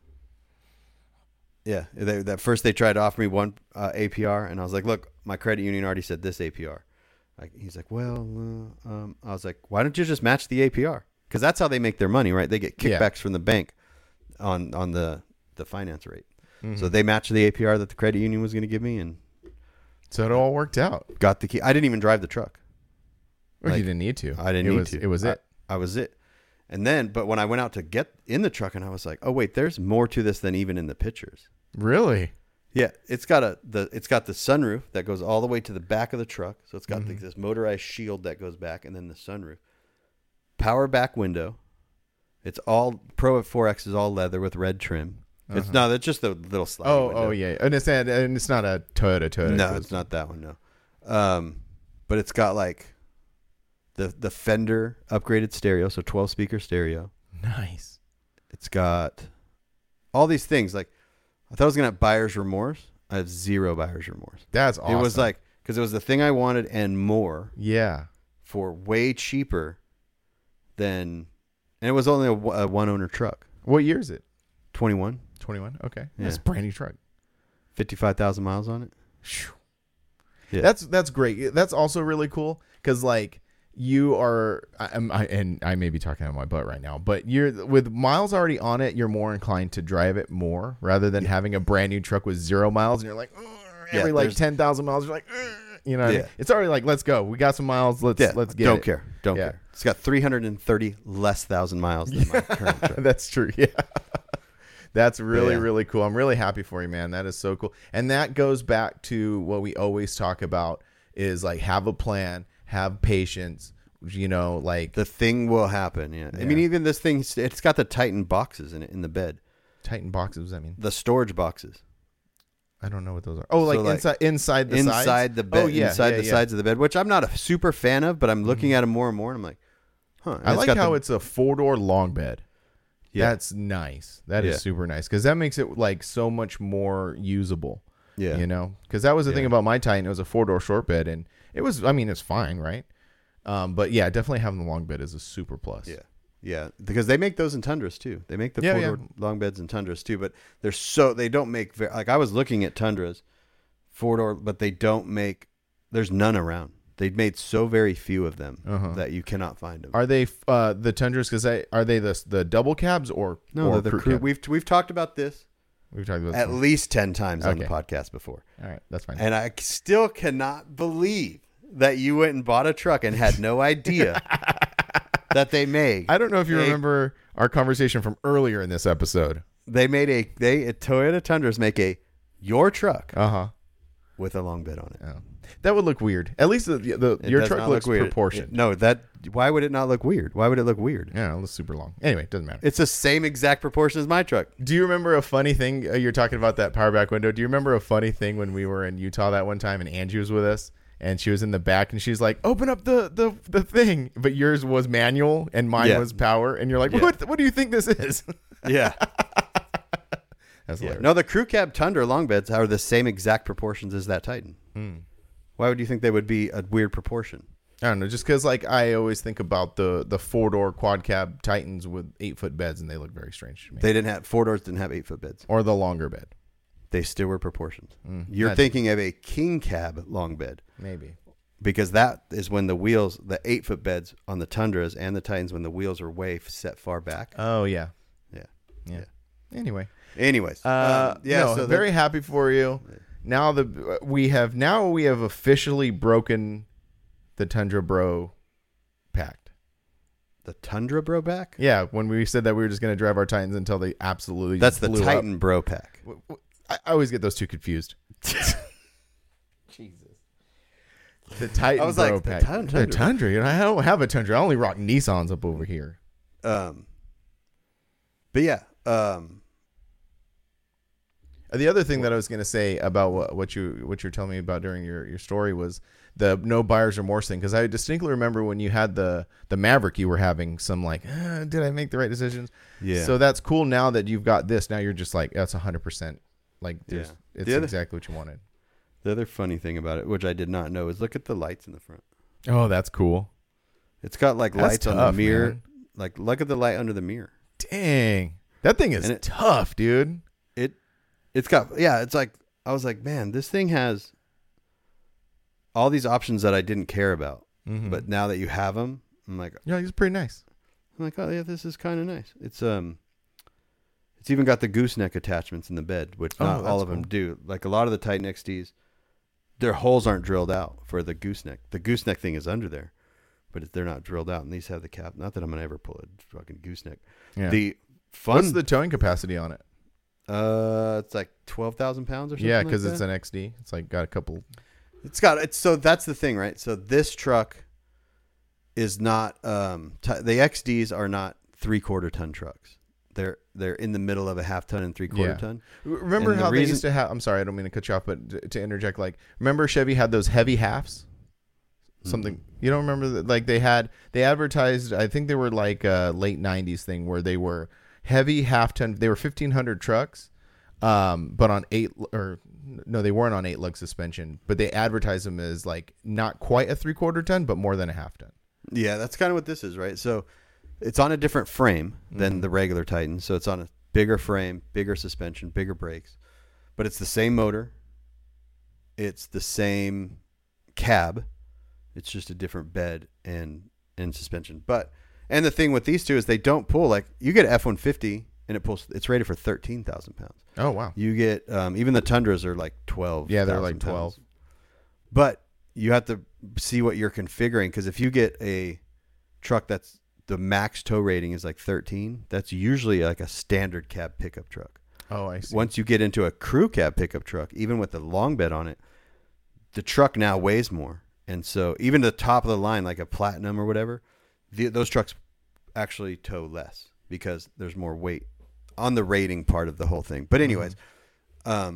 that first they tried to offer me one APR. And I was like, look, my credit union already said this APR. He's like, well, I was like, why don't you just match the APR? Because that's how they make their money, right? They get kickbacks from the bank on the finance rate. Mm-hmm. So they matched the APR that the credit union was going to give me, and so it all worked out. Got the key. I didn't even drive the truck. Well, you didn't need to. I didn't need to. It was it. I was it. And then, but when I went out to get in the truck, and I was like, oh wait, there's more to this than even in the pictures. Really? Yeah, it's got the sunroof that goes all the way to the back of the truck. So it's got this motorized shield that goes back, and then the sunroof. Power back window. It's all Pro 4X is all leather with red trim. It's that's just the little slide. Oh yeah, and it's not a Toyota. No, it's not that one. No, but it's got the Fender upgraded stereo, so 12 speaker stereo. Nice. It's got all these things. I thought I was gonna have buyer's remorse. I have zero buyer's remorse. That's awesome. It was because it was the thing I wanted and more. Yeah. For way cheaper than, and it was only a one owner truck. What year is it? 21. 21. Okay. Yeah. That's a brand new truck. 55,000 miles on it. Yeah. That's great. That's also really cool because you are, and I may be talking out of my butt right now, but you're with miles already on it. You're more inclined to drive it more rather than having a brand new truck with 0 miles and you're like every 10,000 miles you're like. You know what I mean? It's already let's go. We got some miles. Let's get it. Don't care. It's got 330 less thousand miles than my current truck. That's true. Yeah. That's really cool. I'm really happy for you, man. That is so cool. And that goes back to what we always talk about is have a plan, have patience, the thing will happen. Yeah. I mean, even this thing, it's got the Titan boxes in it in the bed. Titan boxes, what does that mean? The storage boxes. I don't know what those are. Oh, inside the sides? Inside the bed, inside the sides of the bed, which I'm not a super fan of, but I'm looking at them more and more, and I'm like, huh. And I like how it's a 4-door long bed. Yeah. That's nice. That is super nice because that makes it so much more usable. Yeah. Because that was the thing about my Titan. It was a 4-door short bed, and it was, it's fine, right? But yeah, definitely having the long bed is a super plus. Yeah, because they make those in Tundras too. They make the 4-door long beds in Tundras too, but they don't make like I was looking at Tundras 4-door, but they don't make. There's none around. They made so very few of them that you cannot find them. Are they the Tundras? Because are they the double cabs or no? Or the crew. We've talked about this. We've talked about at least 10 times on the podcast before. All right, that's fine. And I still cannot believe that you went and bought a truck and had no idea that they made. I don't know if you remember our conversation from earlier in this episode. They made Toyota Tundras make your truck with a long bed on it. Oh. That would look weird. At least your truck looks proportioned. Why would it not look weird? Why would it look weird? Yeah, it looks super long. Anyway, it doesn't matter. It's the same exact proportion as my truck. Do you remember a funny thing? You're talking about that power back window. Do you remember a funny thing when we were in Utah that one time and Angie was with us and she was in the back and she's like, open up the thing. But yours was manual and mine was power. And you're like, what do you think this is? Yeah. That's hilarious. No, the crew cab Tundra long beds are the same exact proportions as that Titan. Why would you think they would be a weird proportion? I don't know, just because like I always think about the 4-door quad cab Titans with 8-foot beds, and they look very strange to me. They 4-doors didn't have 8-foot beds, or the longer bed. They still were proportioned. You're thinking of a king cab long bed, maybe, because that is when the wheels, the 8-foot beds on the Tundras and the Titans, when the wheels are way set far back. Oh yeah. Anyways, so very happy for you. Now we have officially broken the Tundra Bro pact. The Tundra Bro pack? Yeah, when we said that we were just going to drive our Titans until they absolutely That's the Titan up. Bro pack. I always get those two confused. Jesus. The Titan I was Bro like, pack. The Tundra. You know, I don't have a Tundra. I only rock Nissans up over here. But yeah. The other thing that I was going to say about what you're telling me about during your story was the no buyer's remorse thing, because I distinctly remember when you had the Maverick, you were having some like, did I make the right decisions? Yeah. So that's cool now that you've got this. Now you're just like, that's 100%. Like, it's exactly what you wanted. The other funny thing about it, which I did not know, is look at the lights in the front. Oh, that's cool. It's got like lights on the mirror. Man. Like, look at the light under the mirror. Dang. That thing is tough, dude. It's got, it's like, I was like, man, this thing has all these options that I didn't care about. But now that you have them, I'm like, yeah, it's pretty nice. I'm like, oh yeah, this is kind of nice. It's even got the gooseneck attachments in the bed, which not all of them do. Like a lot of the Titan XDs, their holes aren't drilled out for the gooseneck. The gooseneck thing is under there, but they're not drilled out. And these have the cap. Not that I'm gonna ever pull a fucking gooseneck. Yeah. What's the towing capacity on it? It's like 12,000 pounds or something. Yeah, because it's an XD. It's like got a couple. So that's the thing, right? So this truck is not the XDs are not 3/4 ton trucks. They're in the middle of a 1/2 ton and 3/4 ton. Remember how they used to have? I'm sorry, I don't mean to cut you off, but to interject, like, remember Chevy had those heavy halves. Something you don't remember that? Like they advertised. I think they were like a late '90s thing where they were heavy 1/2 ton. They were 1,500 trucks, but on they weren't on 8-lug suspension, but they advertised them as like not quite a 3/4 ton, but more than a 1/2 ton. Yeah, that's kind of what this is, right? So it's on a different frame than the regular Titan. So it's on a bigger frame, bigger suspension, bigger brakes, but it's the same motor. It's the same cab. It's just a different bed and suspension. And the thing with these two is they don't pull like you get F-150 and it's rated for 13,000 pounds. Oh wow! You get even the Tundras are like 12. Yeah, they're like 12. Pounds. But you have to see what you're configuring, because if you get a truck that's the max tow rating is like 13, that's usually like a standard cab pickup truck. Oh, I see. Once you get into a crew cab pickup truck, even with the long bed on it, the truck now weighs more. And so even the top of the line, like a Platinum or whatever, those trucks actually tow less because there's more weight on the rating part of the whole thing. But anyways, I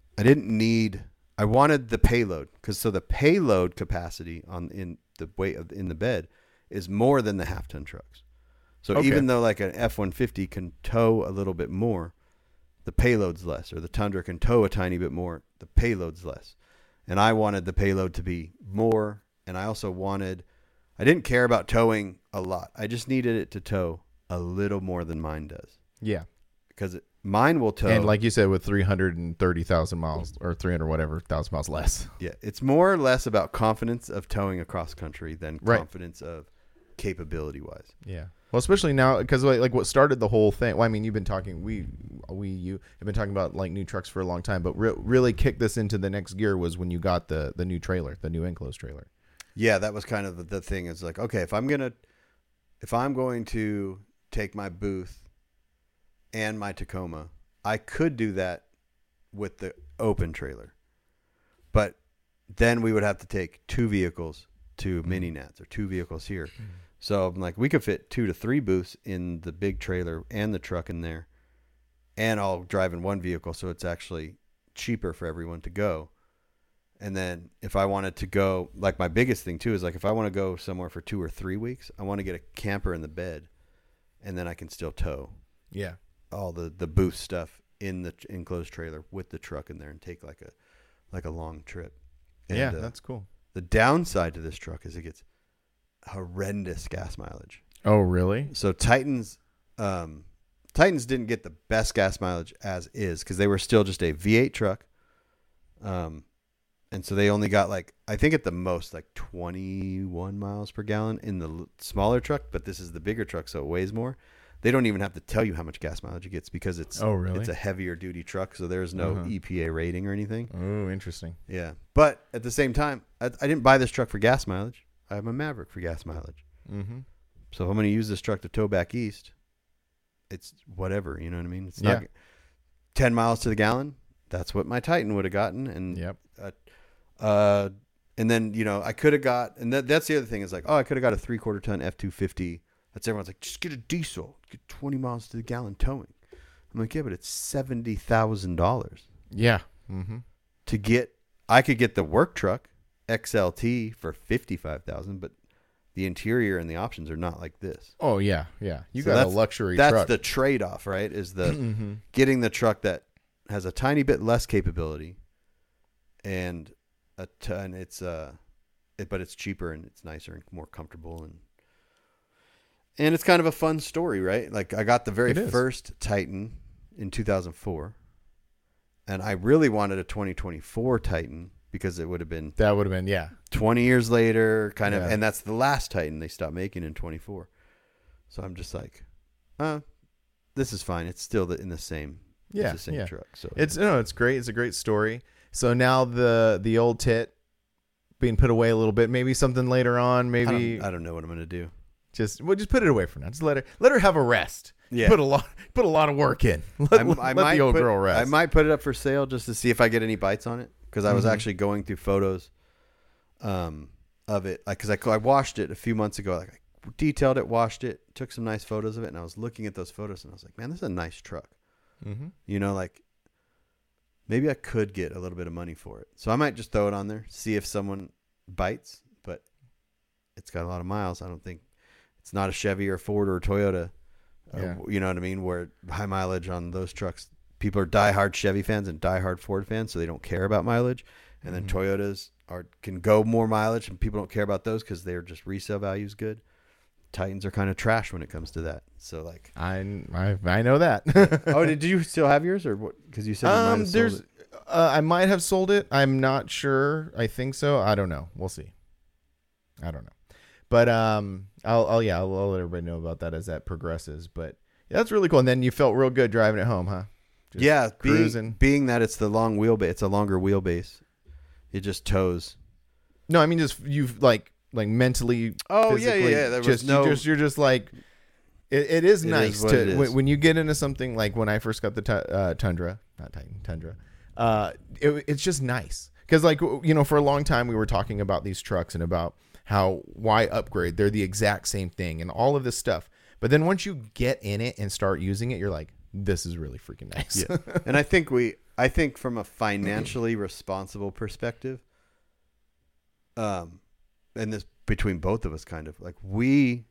wanted the payload, because so the payload capacity in the weight in the bed is more than the 1/2 ton trucks. So even though like an F-150 can tow a little bit more, the payload's less, or the Tundra can tow a tiny bit more, the payload's less. And I wanted the payload to be more, and I also wanted, I didn't care about towing a lot. I just needed it to tow a little more than mine does. Yeah. Because mine will tow. And like you said, with 330,000 miles or 300 whatever thousand miles less. Yeah. It's more or less about confidence of towing across country than confidence of capability wise. Yeah. Well, especially now, because like what started the whole thing. Well, I mean, you've been talking. You have been talking about like new trucks for a long time, but really kicked this into the next gear was when you got the new trailer, the new enclosed trailer. Yeah, that was kind of the thing. It's like, okay, if I'm going to take my Booth and my Tacoma, I could do that with the open trailer, but then we would have to take 2 vehicles to Mini Nats or 2 vehicles here. So I'm like, we could fit 2 to 3 booths in the big trailer and the truck in there, and I'll drive in one vehicle, so it's actually cheaper for everyone to go. And then if I wanted to go, like my biggest thing too is like if I want to go somewhere for 2 or 3 weeks, I want to get a camper in the bed, and then I can still tow. Yeah. All the booth stuff in the enclosed trailer with the truck in there and take like a long trip. And, yeah, that's cool. The downside to this truck is it gets horrendous gas mileage. Oh, really? So Titans didn't get the best gas mileage as is because they were still just a V8 truck. And so they only got like, I think at the most like 21 miles per gallon in the smaller truck, but this is the bigger truck, so it weighs more. They don't even have to tell you how much gas mileage it gets because it's it's a heavier duty truck, so there's no EPA rating or anything. Oh, interesting. Yeah. But at the same time, I didn't buy this truck for gas mileage. I have a Maverick for gas mileage. Mm-hmm. So if I'm going to use this truck to tow back east, it's whatever, you know what I mean? It's not 10 miles to the gallon. That's what my Titan would have gotten. And and then, you know, I could have got, and that's the other thing is like, oh, I could have got a 3/4 ton F-250. That's everyone's like, just get a diesel, get 20 miles to the gallon towing. I'm like, yeah, but it's $70,000. Yeah. Mm-hmm. I could get the work truck XLT for $55,000, but the interior and the options are not like this. Oh yeah, yeah. You got a luxury truck. That's the trade-off, right? Is the getting the truck that has a tiny bit less capability, and but it's cheaper and it's nicer and more comfortable and it's kind of a fun story, right? Like I got the very first Titan in 2004, and I really wanted a 2024 Titan because it would have been 20 years later, kind of, and that's the last Titan they stopped making in 24. So I'm just like, this is fine. It's still in the same, truck. So it's great. It's a great story. So now the old tit being put away a little bit, maybe something later on. Maybe I don't know what I'm gonna do. Just put it away for now. Just let her have a rest. Yeah. Put a lot of work in. Let the old girl rest. I might put it up for sale just to see if I get any bites on it. Because I was actually going through photos of it. Because I washed it a few months ago. Like I detailed it, washed it, took some nice photos of it. And I was looking at those photos and I was like, man, this is a nice truck. Mm-hmm. You know, like maybe I could get a little bit of money for it. So I might just throw it on there, see if someone bites. But it's got a lot of miles. I don't think it's not a Chevy or a Ford or a Toyota. You know what I mean? Where high mileage on those trucks. People are diehard Chevy fans and diehard Ford fans, so they don't care about mileage. And then Toyotas can go more mileage, and people don't care about those because they're just resale values good. Titans are kind of trash when it comes to that. So like, I know that. Oh, did you still have yours, or what? Because you said you might have sold it. I might have sold it. I'm not sure. I think so. I don't know. We'll see. I don't know. But I'll let everybody know about that as that progresses. But yeah, that's really cool. And then you felt real good driving it home, huh? Just cruising. Being that it's the long wheelbase, it's a longer wheelbase. It just tows. No, I mean just you've like mentally. Oh yeah. There was you're just like it is nice when you get into something like when I first got the Tundra, not Titan, Tundra. It's just nice because like you know for a long time we were talking about these trucks and about why upgrade. They're the exact same thing and all of this stuff. But then once you get in it and start using it, you're like, this is really freaking nice. Yeah. And I think from a financially responsible perspective, and this between both of us kind of like we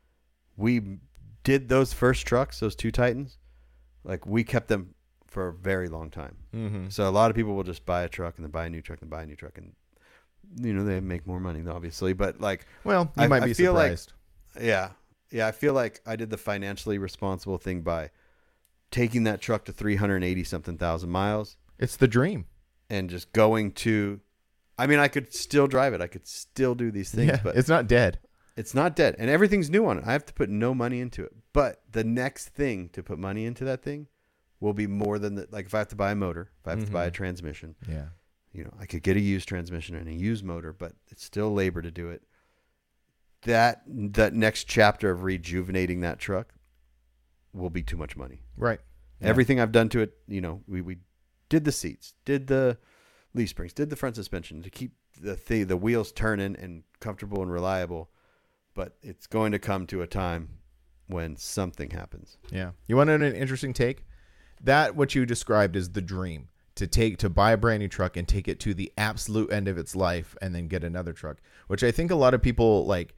did those first trucks, those 2 Titans, like we kept them for a very long time. Mm-hmm. So a lot of people will just buy a truck and then buy a new truck and buy a new truck. And they make more money, obviously, but like, well, you might be surprised. Yeah. I feel like I did the financially responsible thing by taking that truck to 380 something thousand miles. It's the dream. And just going to, I mean, I could still drive it. I could still do these things, but it's not dead. It's not dead. And everything's new on it. I have to put no money into it. But the next thing to put money into that thing will be more than like if I have to buy a motor, if I have to buy a transmission. Yeah. I could get a used transmission and a used motor, but it's still labor to do it. That next chapter of rejuvenating that truck will be too much money. Right. Yeah. Everything I've done to it, we did the seats, did the leaf springs, did the front suspension to keep the wheels turning and comfortable and reliable. But it's going to come to a time when something happens. Yeah. You want an interesting take? That what you described is the dream. To buy a brand new truck and take it to the absolute end of its life and then get another truck, which I think a lot of people like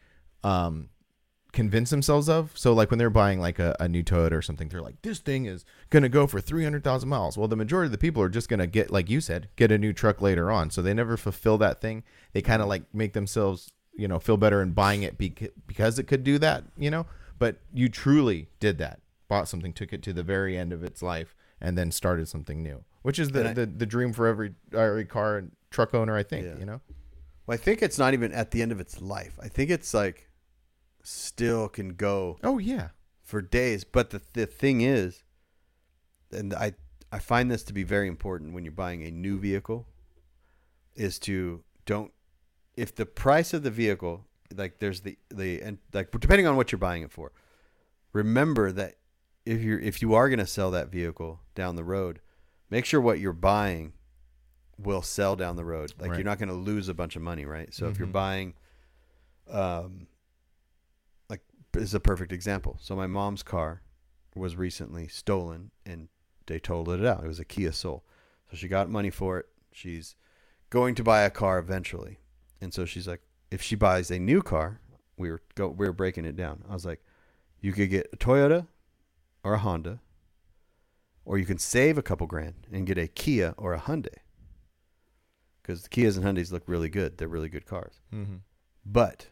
convince themselves of. So like when they're buying like a new Toyota or something, they're like, this thing is going to go for 300,000 miles. Well, the majority of the people are just going to get, like you said, get a new truck later on. So they never fulfill that thing. They kind of like make themselves, feel better in buying it because it could do that, but you truly did that, bought something, took it to the very end of its life and then started something new. Which is the dream for every car and truck owner, I think, Well, I think it's not even at the end of its life. I think it's like still can go for days. But the thing is, and I find this to be very important when you're buying a new vehicle, is to if the price of the vehicle, like there's and like depending on what you're buying it for, remember that if you are going to sell that vehicle down the road, make sure what you're buying will sell down the road. Like you're not going to lose a bunch of money, right? So if you're buying, like this is a perfect example. So my mom's car was recently stolen and they totaled it out. It was a Kia Soul. So she got money for it. She's going to buy a car eventually. And so she's like, if she buys a new car, we were breaking it down. I was like, you could get a Toyota or a Honda, or you can save a couple grand and get a Kia or a Hyundai. Because the Kias and Hyundais look really good. They're really good cars. Mm-hmm. But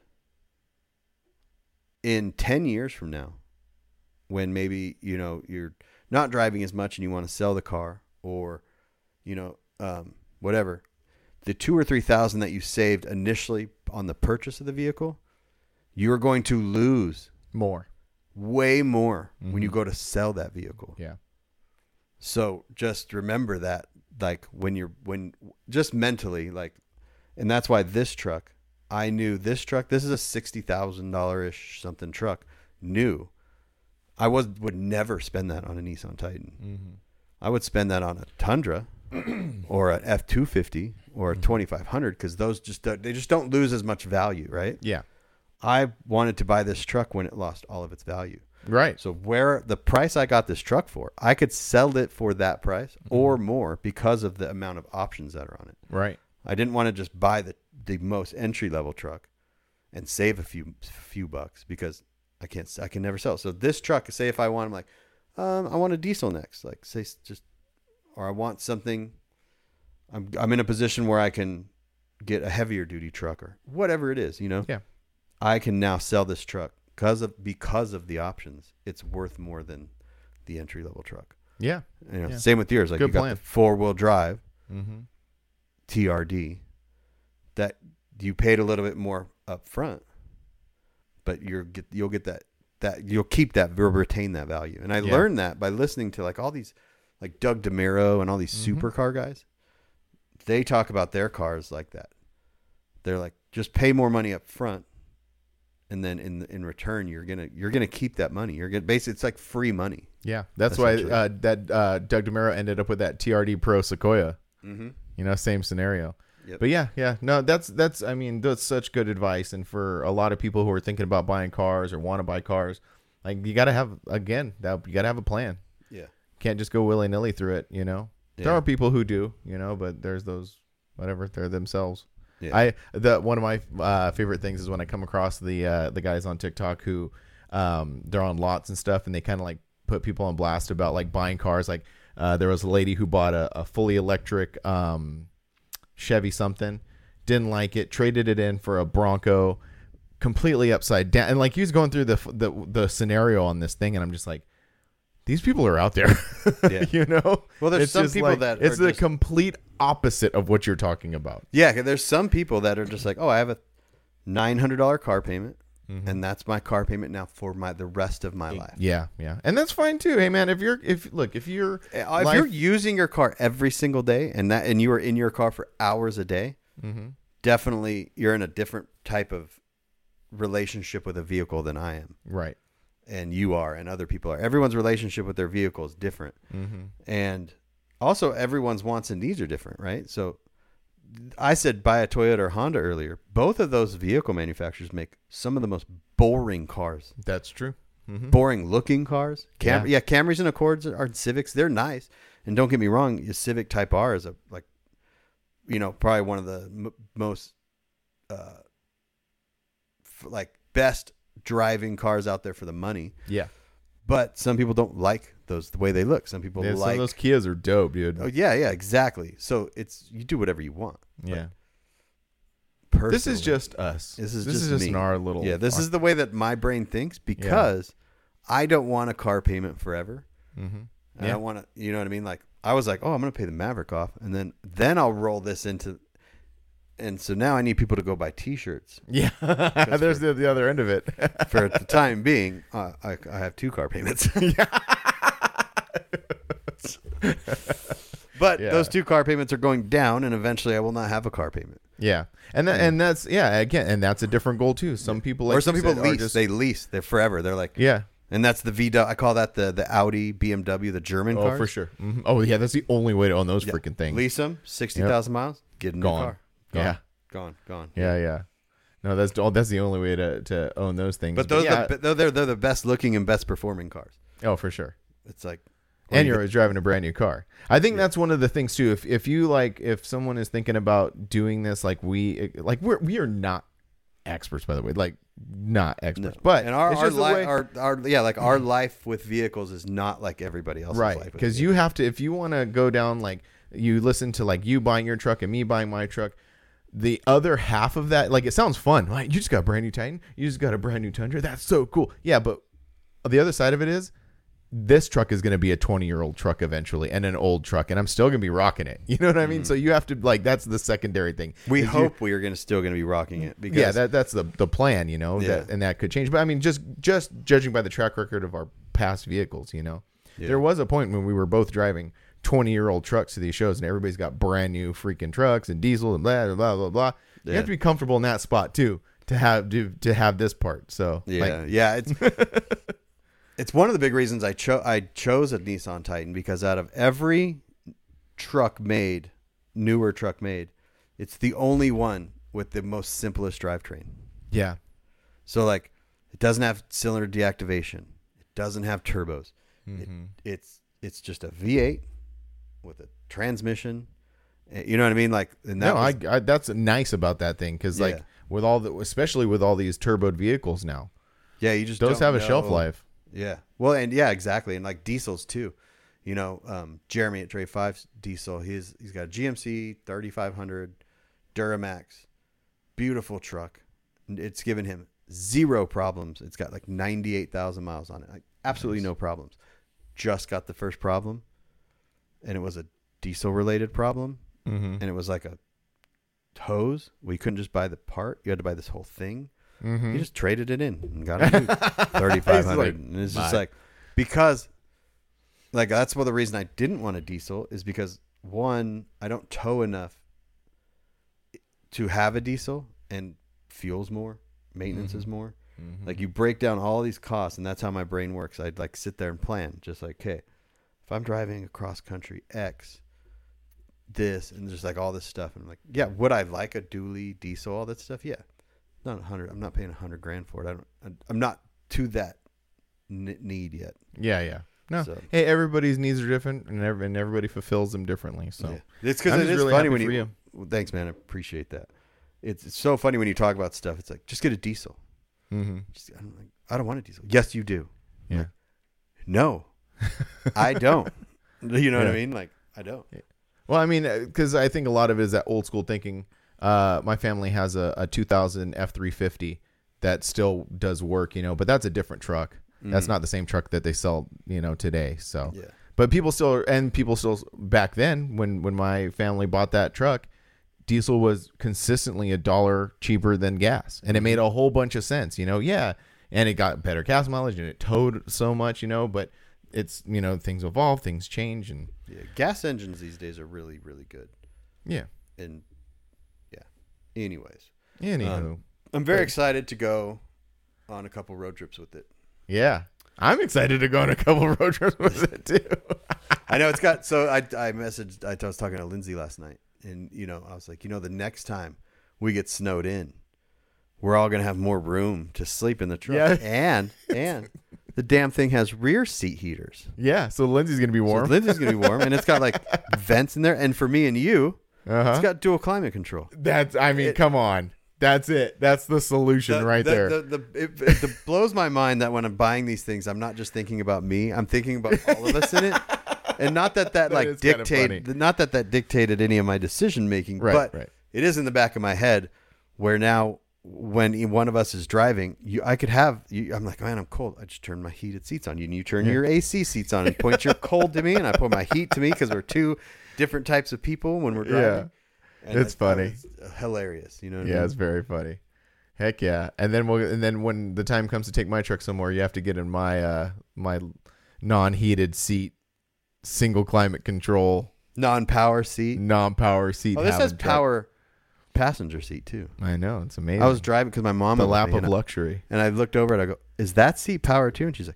in 10 years from now, when maybe, you're not driving as much and you want to sell the car or, whatever, the $2,000 or $3,000 that you saved initially on the purchase of the vehicle, you're going to lose way more when you go to sell that vehicle. Yeah. So just remember that, like just mentally, like, and that's why I knew this truck, this is a $60,000-ish something truck, new. I would never spend that on a Nissan Titan. Mm-hmm. I would spend that on a Tundra or an F-250 or a 2500 because those they just don't lose as much value, right? Yeah. I wanted to buy this truck when it lost all of its value. Right. So where the price I got this truck for, I could sell it for that price or more because of the amount of options that are on it. Right. I didn't want to just buy the most entry level truck and save a few bucks because I can never sell. So this truck, say if I want, I'm like, I want a diesel next, like say or I want something. I'm in a position where I can get a heavier duty truck or whatever it is, Yeah. I can now sell this truck because of the options. It's worth more than the entry level truck. Yeah. Same with yours. Like Good you got plan. the 4-wheel drive TRD that you paid a little bit more up front, but you'll get that you'll keep that, retain that value. And I learned that by listening to like all these, like Doug DeMuro and all these supercar guys. They talk about their cars like that. They're like, just pay more money up front. And then in return, you're gonna keep that money. You're gonna basically, it's like free money. Yeah, that's why Doug DeMuro ended up with that TRD Pro Sequoia. Mm-hmm. Same scenario. Yep. But yeah, no, that's I mean, that's such good advice. And for a lot of people who are thinking about buying cars or want to buy cars, like you got to have a plan. Yeah, can't just go willy nilly through it. Yeah. There are people who do, but there's those whatever, they're themselves. Yeah. One of my favorite things is when I come across the guys on TikTok who they're on lots and stuff, and they kind of like put people on blast about like buying cars. Like there was a lady who bought a fully electric Chevy something, didn't like it, traded it in for a Bronco, completely upside down. And like he was going through the scenario on this thing, and I'm just like, these people are out there. Yeah. You know? Well, there's It's some just people like, that it's are the just- complete opposite of what you're talking about. Yeah, there's some people that are just like, oh, I have a $900 car payment, and that's my car payment now for the rest of my life. Yeah, yeah, and that's fine too. Hey, man, if you're If you're using your car every single day and you are in your car for hours a day, definitely you're in a different type of relationship with a vehicle than I am. right, And you are, and other people are. Everyone's relationship with their vehicle is different. And also everyone's wants and needs are different, right? So I said buy a Toyota or Honda earlier. Both of those vehicle manufacturers make some of the most boring cars. that's true. Boring looking cars. Yeah. Camrys and Accords are Civics. They're nice. And don't get me wrong, a Civic Type R is probably one of the most best driving cars out there for the money. Yeah, But some people don't like those the way they look. Some people some like of those Kias are dope, dude. Oh yeah, exactly. So you do whatever you want. Yeah. Personally, This is just us. This is just me. in our little. This is the way that my brain thinks because I don't want a car payment forever. I don't want to, you know what I mean? Like I was like, oh, I'm going to pay the Maverick off, and then I'll roll this into. And so now I need people to go buy T-shirts. Yeah, there's the other end of it. For the time being, I have 2 car payments. But those 2 car payments are going down, and eventually I will not have a car payment. Yeah, and that's again, and that's a different goal too. Some people, like or some you people said, are lease. just- They lease. They're forever. They're like, yeah. And that's the VW. I call that the Audi, BMW, the German Oh, cars. for sure. Oh, yeah, that's the only way to own those freaking things. Lease them, 60,000 miles, get a new Gone. car. Yeah. Gone. Yeah. No, that's the only way to own those things. But those yeah. they're the best looking and best performing cars. Oh, for sure. It's like, And you're always driving a brand new car. I think that's one of the things too. If someone is thinking about doing this, we are not experts, by the way, not experts. But and it's just the way, our life with vehicles is not like everybody else's life. right? with Because vehicles. you have to, if you want to go down, you listen to you buying your truck and me buying my truck. The other half of that, it sounds fun. Like, you just got a brand new Titan. You just got a brand new Tundra. That's so cool. Yeah, but the other side of it is, this truck is going to be a 20-year-old truck eventually, and an old truck, and I'm still going to be rocking it. You know what I mean? So you have to that's the secondary thing. we hope we are still going to be rocking it. Because That's the plan. That could change. But I mean, just judging by the track record of our past vehicles, there was a point when we were both driving 20-year-old trucks to these shows, and everybody's got brand new freaking trucks and diesel and blah blah blah blah blah. You have to be comfortable in that spot too to have this part. So it's it's one of the big reasons I chose a Nissan Titan, because out of every newer truck made, it's the only one with the most simplest drivetrain. Yeah. So it doesn't have cylinder deactivation. It doesn't have turbos. It's just a V8 with a transmission. You know what I mean? That's nice about that thing, because especially with all these turboed vehicles now, you just those don't have a know. shelf life. Yeah. Well, and exactly. And diesels too. Jeremy at Dre 5's diesel, he's got a GMC 3500 Duramax, beautiful truck. It's given him 0 problems. It's got 98,000 miles on it. Absolutely no problems. Just got the first problem, and it was a diesel related problem. And it was like a hose. We couldn't just buy the part. You had to buy this whole thing. He just traded it in and got a new 3500. And it's just because that's one of the reason I didn't want a diesel, is because, one, I don't tow enough to have a diesel, and fuel's more, maintenance is more. You break down all these costs, and that's how my brain works. I'd sit there and plan, just okay, if I'm driving across country X, this, and just all this stuff, and I'm would I like a dually diesel, all that stuff? Yeah. Not 100. I'm not paying $100,000 for it. I'm not to that need yet. Yeah. No. So, hey, everybody's needs are different, and everybody fulfills them differently. So it's because it is really funny when you. Well, thanks, man. I appreciate that. It's so funny when you talk about stuff. It's just get a diesel. I don't want a diesel. Yes, you do. Yeah. No, I don't. You know what I mean? I don't. Well, I mean, because I think a lot of it is that old school thinking. My family has a 2000 F350 that still does work, but that's a different truck. That's not the same truck that they sell, today. So, Yeah. but people still back then when my family bought that truck, diesel was consistently $1 cheaper than gas, and it made a whole bunch of sense, Yeah, and it got better gas mileage and it towed so much, but it's things evolve, things change, and gas engines these days are really, really good. Yeah. And anyways, anywho, I'm very excited to go on a couple road trips with it. Yeah, I'm excited to go on a couple road trips with it too. I know it's got. So I messaged. I was talking to Lindsay last night, and I was like, the next time we get snowed in, we're all gonna have more room to sleep in the truck. Yeah. And the damn thing has rear seat heaters. Yeah, so Lindsay's gonna be warm. So Lindsay's gonna be warm, and it's got like vents in there. And for me and you, it's got dual climate control. Come on. That's it. That's the solution there. It blows my mind that when I'm buying these things, I'm not just thinking about me. I'm thinking about all of us in it, and not that like dictated any of my decision making. Right, but it is in the back of my head where now when one of us is driving, I could have you. I'm like, man, I'm cold. I just turn my heated seats on. You turn your AC seats on and point your cold to me, and I put my heat to me because we're two different types of people when we're driving. Yeah. And it's funny. It's hilarious. You know what I mean? mean? It's very funny. Heck yeah. And then when the time comes to take my truck somewhere, you have to get in my my non-heated seat, single climate control, non-power seat. Oh, this has power passenger seat too. I know, it's amazing. I was driving because my mom the lap of luxury. And I looked over and I go, "Is that seat power too?" And she's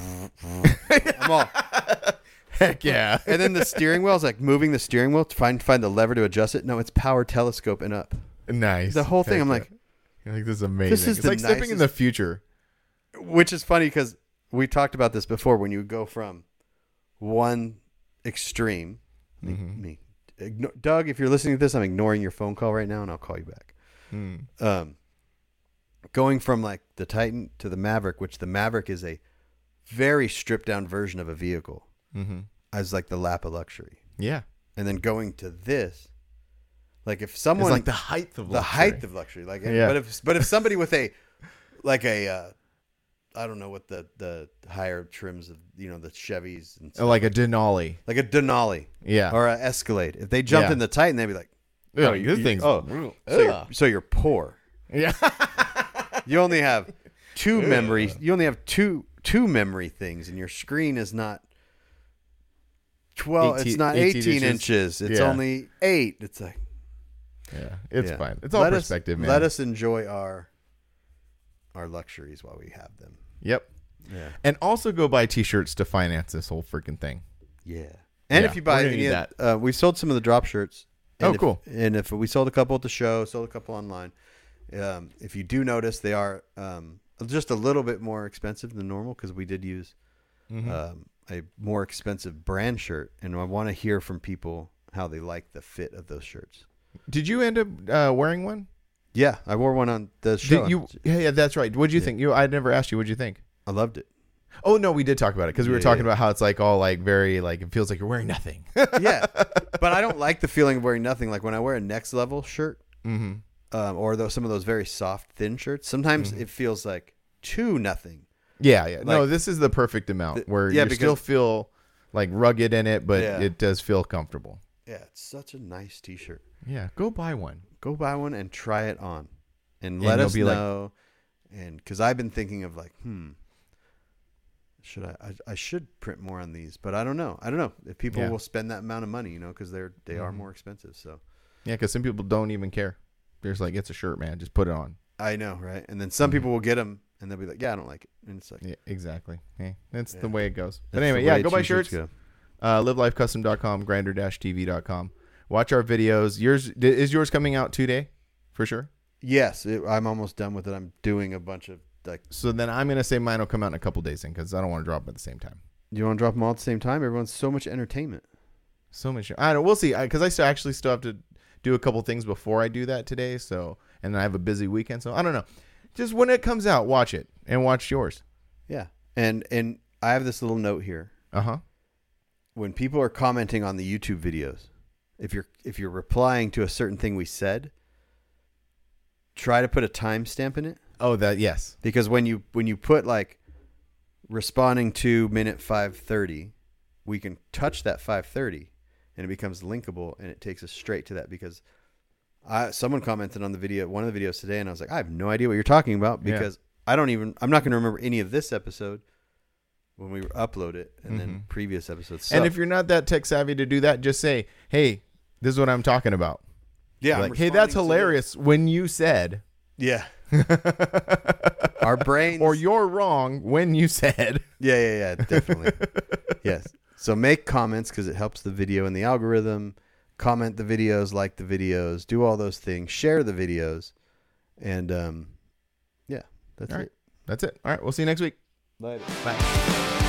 like, "I'm all." Heck yeah. And then the steering wheel is like moving the steering wheel to find the lever to adjust it. No, it's power telescope and up. Nice. The whole thing. Heck I'm like, you're like, this is amazing. This is it's like stepping in the future. Which is funny because we talked about this before. When you go from one extreme, me, Doug, if you're listening to this, I'm ignoring your phone call right now, and I'll call you back. Going from like the Titan to the Maverick, which the Maverick is a very stripped down version of a vehicle. As like the lap of luxury. Yeah. And then going to this, like if someone, it's like the height of luxury. Like, yeah. But if somebody with I don't know what the higher trims of, the Chevys and stuff, like a Denali. Like a Denali. Yeah. Or an Escalade. If they jumped in the Titan, they'd be like, this thing's. So you're poor. Yeah. You only have two memories. You only have two memory things, and your screen is not 12. It's not 18 inches. It's only 8. It's like, it's fine. It's all perspective, man. Let us enjoy our luxuries while we have them. Yep. Yeah. And also go buy T-shirts to finance this whole freaking thing. Yeah. And if you buy any of that, we sold some of the drop shirts. Cool. And if we sold a couple at the show, sold a couple online. If you do notice, they are just a little bit more expensive than normal because we did use a more expensive brand shirt, and I want to hear from people how they like the fit of those shirts. Did you end up wearing one? Yeah, I wore one on the show. Yeah, that's right. What'd you think? I never asked you. What'd you think? I loved it. Oh no, we did talk about it because we were talking about how it's like all like very like it feels like you're wearing nothing. Yeah, but I don't like the feeling of wearing nothing. Like when I wear a Next Level shirt, or some of those very soft thin shirts, sometimes it feels like too nothing. Yeah. Like, no, this is the perfect amount where you still feel like rugged in it, but it does feel comfortable. Yeah, it's such a nice T-shirt. Yeah, go buy one. Go buy one and try it on, and let us know. And because I've been thinking of like, should I should print more on these, but I don't know. I don't know if people will spend that amount of money, because they are more expensive. So yeah, because some people don't even care. They're just like, it's a shirt, man. Just put it on. I know, right? And then some people will get them. And they'll be like, yeah, I don't like it. And it's like, yeah, exactly. Hey, that's the way it goes. But anyway, go buy shirts. LiveLifeCustom.com, Grinder-TV.com. Watch our videos. Is yours coming out today? For sure? Yes. I'm almost done with it. I'm doing a bunch of like. So then I'm going to say mine will come out in a couple days because I don't want to drop them at the same time. You want to drop them all at the same time? Everyone's so much entertainment. So much. I don't know. We'll see. Because I still have to do a couple things before I do that today. So, and I have a busy weekend. So I don't know. Just when it comes out, watch it and watch yours. Yeah. And I have this little note here. When people are commenting on the YouTube videos, if you're replying to a certain thing we said, try to put a timestamp in it. Oh, that yes. Because when you put like responding to minute 5:30, we can touch that 5:30 and it becomes linkable and it takes us straight to that. Because someone commented on the video, one of the videos today, and I was like, I have no idea what you're talking about because I'm not going to remember any of this episode when we upload it and then previous episodes. So, and if you're not that tech savvy to do that, just say, hey, this is what I'm talking about. Yeah. Like, hey, that's hilarious when you said. Yeah. Our brains. Or you're wrong when you said. Yeah, definitely. Yes. So make comments because it helps the video and the algorithm. Comment the videos, like the videos, do all those things, share the videos. And that's all right. it. That's it. All right. We'll see you next week. Later. Bye.